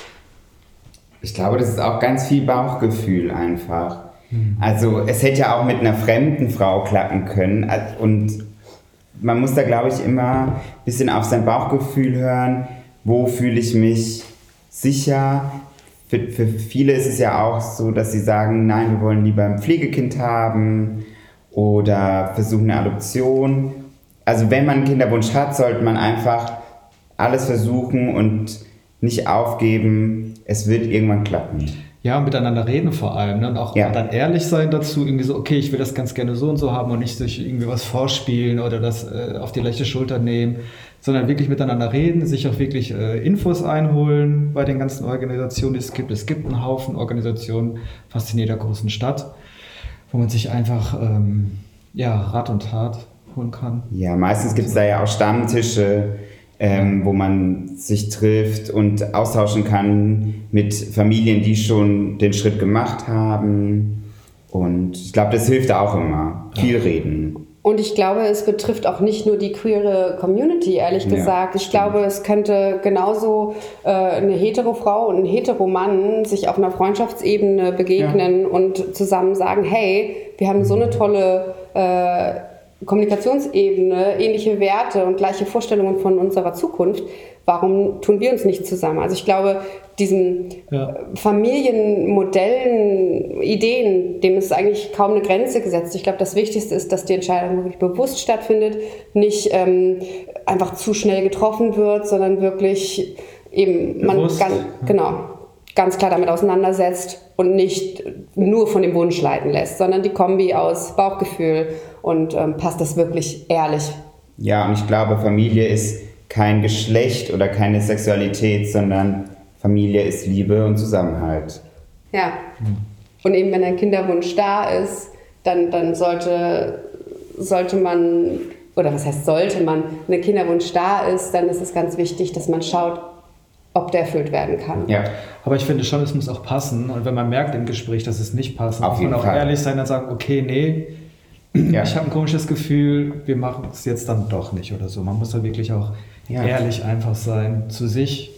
Ich glaube, das ist auch ganz viel Bauchgefühl einfach. Mhm. Also es hätte ja auch mit einer fremden Frau klappen können und man muss da, glaube ich, immer ein bisschen auf sein Bauchgefühl hören, wo fühle ich mich sicher. Für, für viele ist es ja auch so, dass sie sagen, nein, wir wollen lieber ein Pflegekind haben oder versuchen eine Adoption. Also wenn man einen Kinderwunsch hat, sollte man einfach alles versuchen und nicht aufgeben. Es wird irgendwann klappen. Ja, miteinander reden vor allem, ne? Und auch ja. dann ehrlich sein dazu, irgendwie so, okay, ich will das ganz gerne so und so haben und nicht durch irgendwie was vorspielen oder das äh, auf die leichte Schulter nehmen, sondern wirklich miteinander reden, sich auch wirklich äh, Infos einholen bei den ganzen Organisationen, die es gibt. Es gibt einen Haufen Organisationen, fast in jeder großen Stadt, wo man sich einfach ähm, ja, Rat und Tat holen kann. Ja, meistens gibt es da ja auch Stammtische, Ähm, wo man sich trifft und austauschen kann mit Familien, die schon den Schritt gemacht haben. Und ich glaube, das hilft auch immer. Viel reden. Und ich glaube, es betrifft auch nicht nur die queere Community, ehrlich Ja, gesagt. Ich stimmt. glaube, es könnte genauso äh, eine Hetero-Frau und ein Hetero-Mann sich auf einer Freundschaftsebene begegnen ja. und zusammen sagen, hey, wir haben so eine tolle äh, Kommunikationsebene, ähnliche Werte und gleiche Vorstellungen von unserer Zukunft. Warum tun wir uns nicht zusammen? Also ich glaube, diesen ja. Familienmodellen, Ideen, dem ist eigentlich kaum eine Grenze gesetzt. Ich glaube, das Wichtigste ist, dass die Entscheidung wirklich bewusst stattfindet, nicht ähm, einfach zu schnell getroffen wird, sondern wirklich eben man bewusst. ganz, genau, ganz klar damit auseinandersetzt und nicht nur von dem Wunsch leiten lässt, sondern die Kombi aus Bauchgefühl und ähm, passt das wirklich ehrlich. Ja, und ich glaube, Familie ist kein Geschlecht oder keine Sexualität, sondern Familie ist Liebe und Zusammenhalt. Ja, und eben wenn ein Kinderwunsch da ist, dann, dann sollte, sollte man, oder was heißt sollte man, wenn ein Kinderwunsch da ist, dann ist es ganz wichtig, dass man schaut, ob der erfüllt werden kann. Ja. Aber ich finde schon, es muss auch passen. Und wenn man merkt im Gespräch, dass es nicht passt, Auf muss jeden man auch Fall. ehrlich sein und sagen, okay, nee, ja. ich habe ein komisches Gefühl, wir machen es jetzt dann doch nicht oder so. Man muss da wirklich auch ja. ehrlich einfach sein zu sich.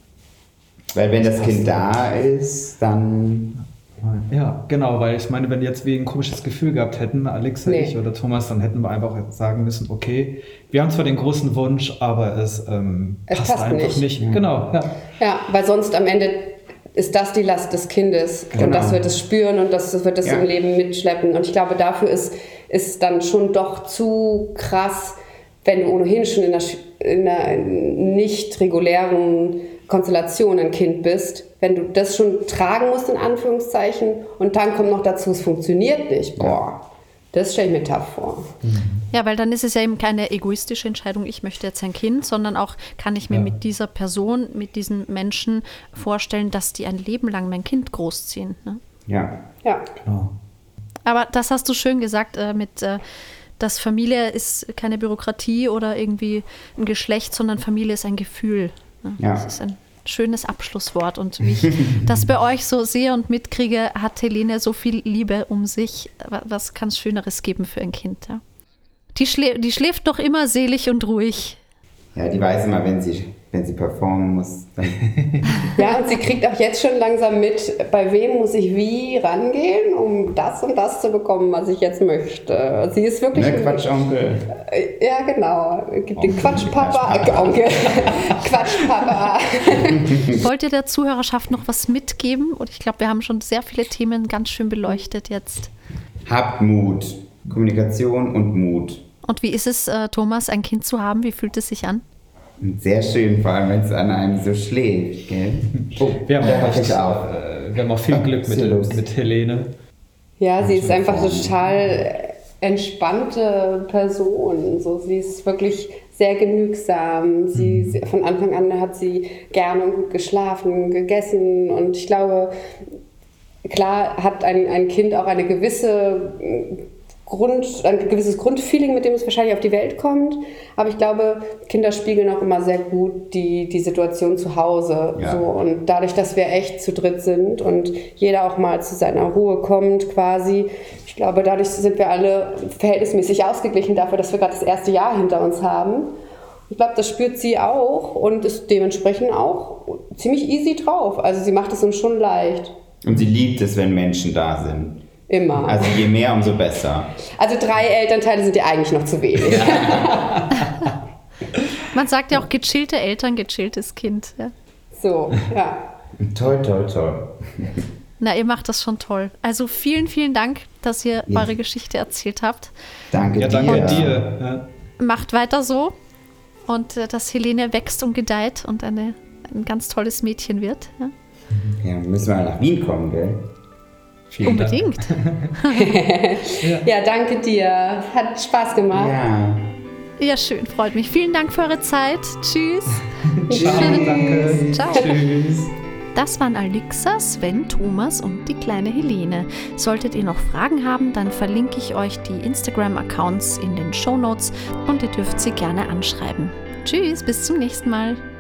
Weil wenn das, das Kind da ist, dann... Ja, genau, weil ich meine, wenn jetzt wir ein komisches Gefühl gehabt hätten, Alexa, nee. ich oder Thomas, dann hätten wir einfach sagen müssen, okay, wir haben zwar den großen Wunsch, aber es, ähm, es passt, passt einfach nicht. nicht. Mhm. Genau, ja. Ja, weil sonst am Ende ist das die Last des Kindes genau. und das wird es spüren und das wird es ja. im Leben mitschleppen. Und ich glaube, dafür ist es dann schon doch zu krass, wenn du ohnehin schon in einer, in einer nicht regulären Konstellation ein Kind bist, wenn du das schon tragen musst, in Anführungszeichen, und dann kommt noch dazu, es funktioniert nicht. Boah, das stelle ich mir tough vor. Ja, weil dann ist es ja eben keine egoistische Entscheidung, ich möchte jetzt ein Kind, sondern auch, kann ich mir ja. mit dieser Person, mit diesen Menschen vorstellen, dass die ein Leben lang mein Kind großziehen. Ne? Ja. Ja. Genau. Aber das hast du schön gesagt, äh, mit äh, dass Familie ist keine Bürokratie oder irgendwie ein Geschlecht, sondern Familie ist ein Gefühl. Ne? Ja. Das ist ein schönes Abschlusswort. Und wie ich das bei euch so sehe und mitkriege, hat Helene so viel Liebe um sich. Was kann es Schöneres geben für ein Kind? Ja? Die, schlä- die schläft doch immer selig und ruhig. Ja, die weiß immer, wenn sie, wenn sie performen muss. Dann ja, und sie kriegt auch jetzt schon langsam mit, bei wem muss ich wie rangehen, um das und das zu bekommen, was ich jetzt möchte. Sie ist wirklich... Ne, Quatschonkel. Ja, genau. Gibt den Quatschpapa. Äh, Onkel. Quatschpapa. Wollt ihr der Zuhörerschaft noch was mitgeben? Und ich glaube, wir haben schon sehr viele Themen ganz schön beleuchtet jetzt. Habt Mut. Kommunikation und Mut. Und wie ist es, äh, Thomas, ein Kind zu haben? Wie fühlt es sich an? Sehr schön, vor allem wenn es an einem so schläft. Gell? Oh, wir, haben ja, auch, ich auch. Äh, wir haben auch viel Glück mit, mit Helene. Ja, sie ist einfach total entspannte Person. So, sie ist wirklich sehr genügsam. Sie, mhm. sie, von Anfang an hat sie gerne und gut geschlafen, gegessen. Und ich glaube, klar hat ein, ein Kind auch eine gewisse... Grund, ein gewisses Grundfeeling, mit dem es wahrscheinlich auf die Welt kommt. Aber ich glaube, Kinder spiegeln auch immer sehr gut die, die Situation zu Hause. Ja. So. Und dadurch, dass wir echt zu dritt sind und jeder auch mal zu seiner Ruhe kommt quasi, ich glaube, dadurch sind wir alle verhältnismäßig ausgeglichen dafür, dass wir gerade das erste Jahr hinter uns haben. Ich glaube, das spürt sie auch und ist dementsprechend auch ziemlich easy drauf. Also sie macht es uns schon leicht. Und sie liebt es, wenn Menschen da sind. Immer. Also je mehr, umso besser. Also drei Elternteile sind ja eigentlich noch zu wenig. Man sagt ja auch gechillte Eltern, gechilltes Kind. Ja. So, ja. Toll, toll, toll. Na, ihr macht das schon toll. Also vielen, vielen Dank, dass ihr Ja. eure Geschichte erzählt habt. Danke Ja, dir. danke dir. Ja. Macht weiter so und äh, dass Helene wächst und gedeiht und eine, ein ganz tolles Mädchen wird. Ja. Ja, müssen wir mal nach Wien kommen, gell? Vielen Unbedingt. Ja, danke dir. Hat Spaß gemacht. Ja. Ja, schön, freut mich. Vielen Dank für eure Zeit. Tschüss. Dank. Ciao, danke. Ciao. Tschüss. Das waren Alixa, Sven, Thomas und die kleine Helene. Solltet ihr noch Fragen haben, dann verlinke ich euch die Instagram-Accounts in den Shownotes und ihr dürft sie gerne anschreiben. Tschüss, bis zum nächsten Mal.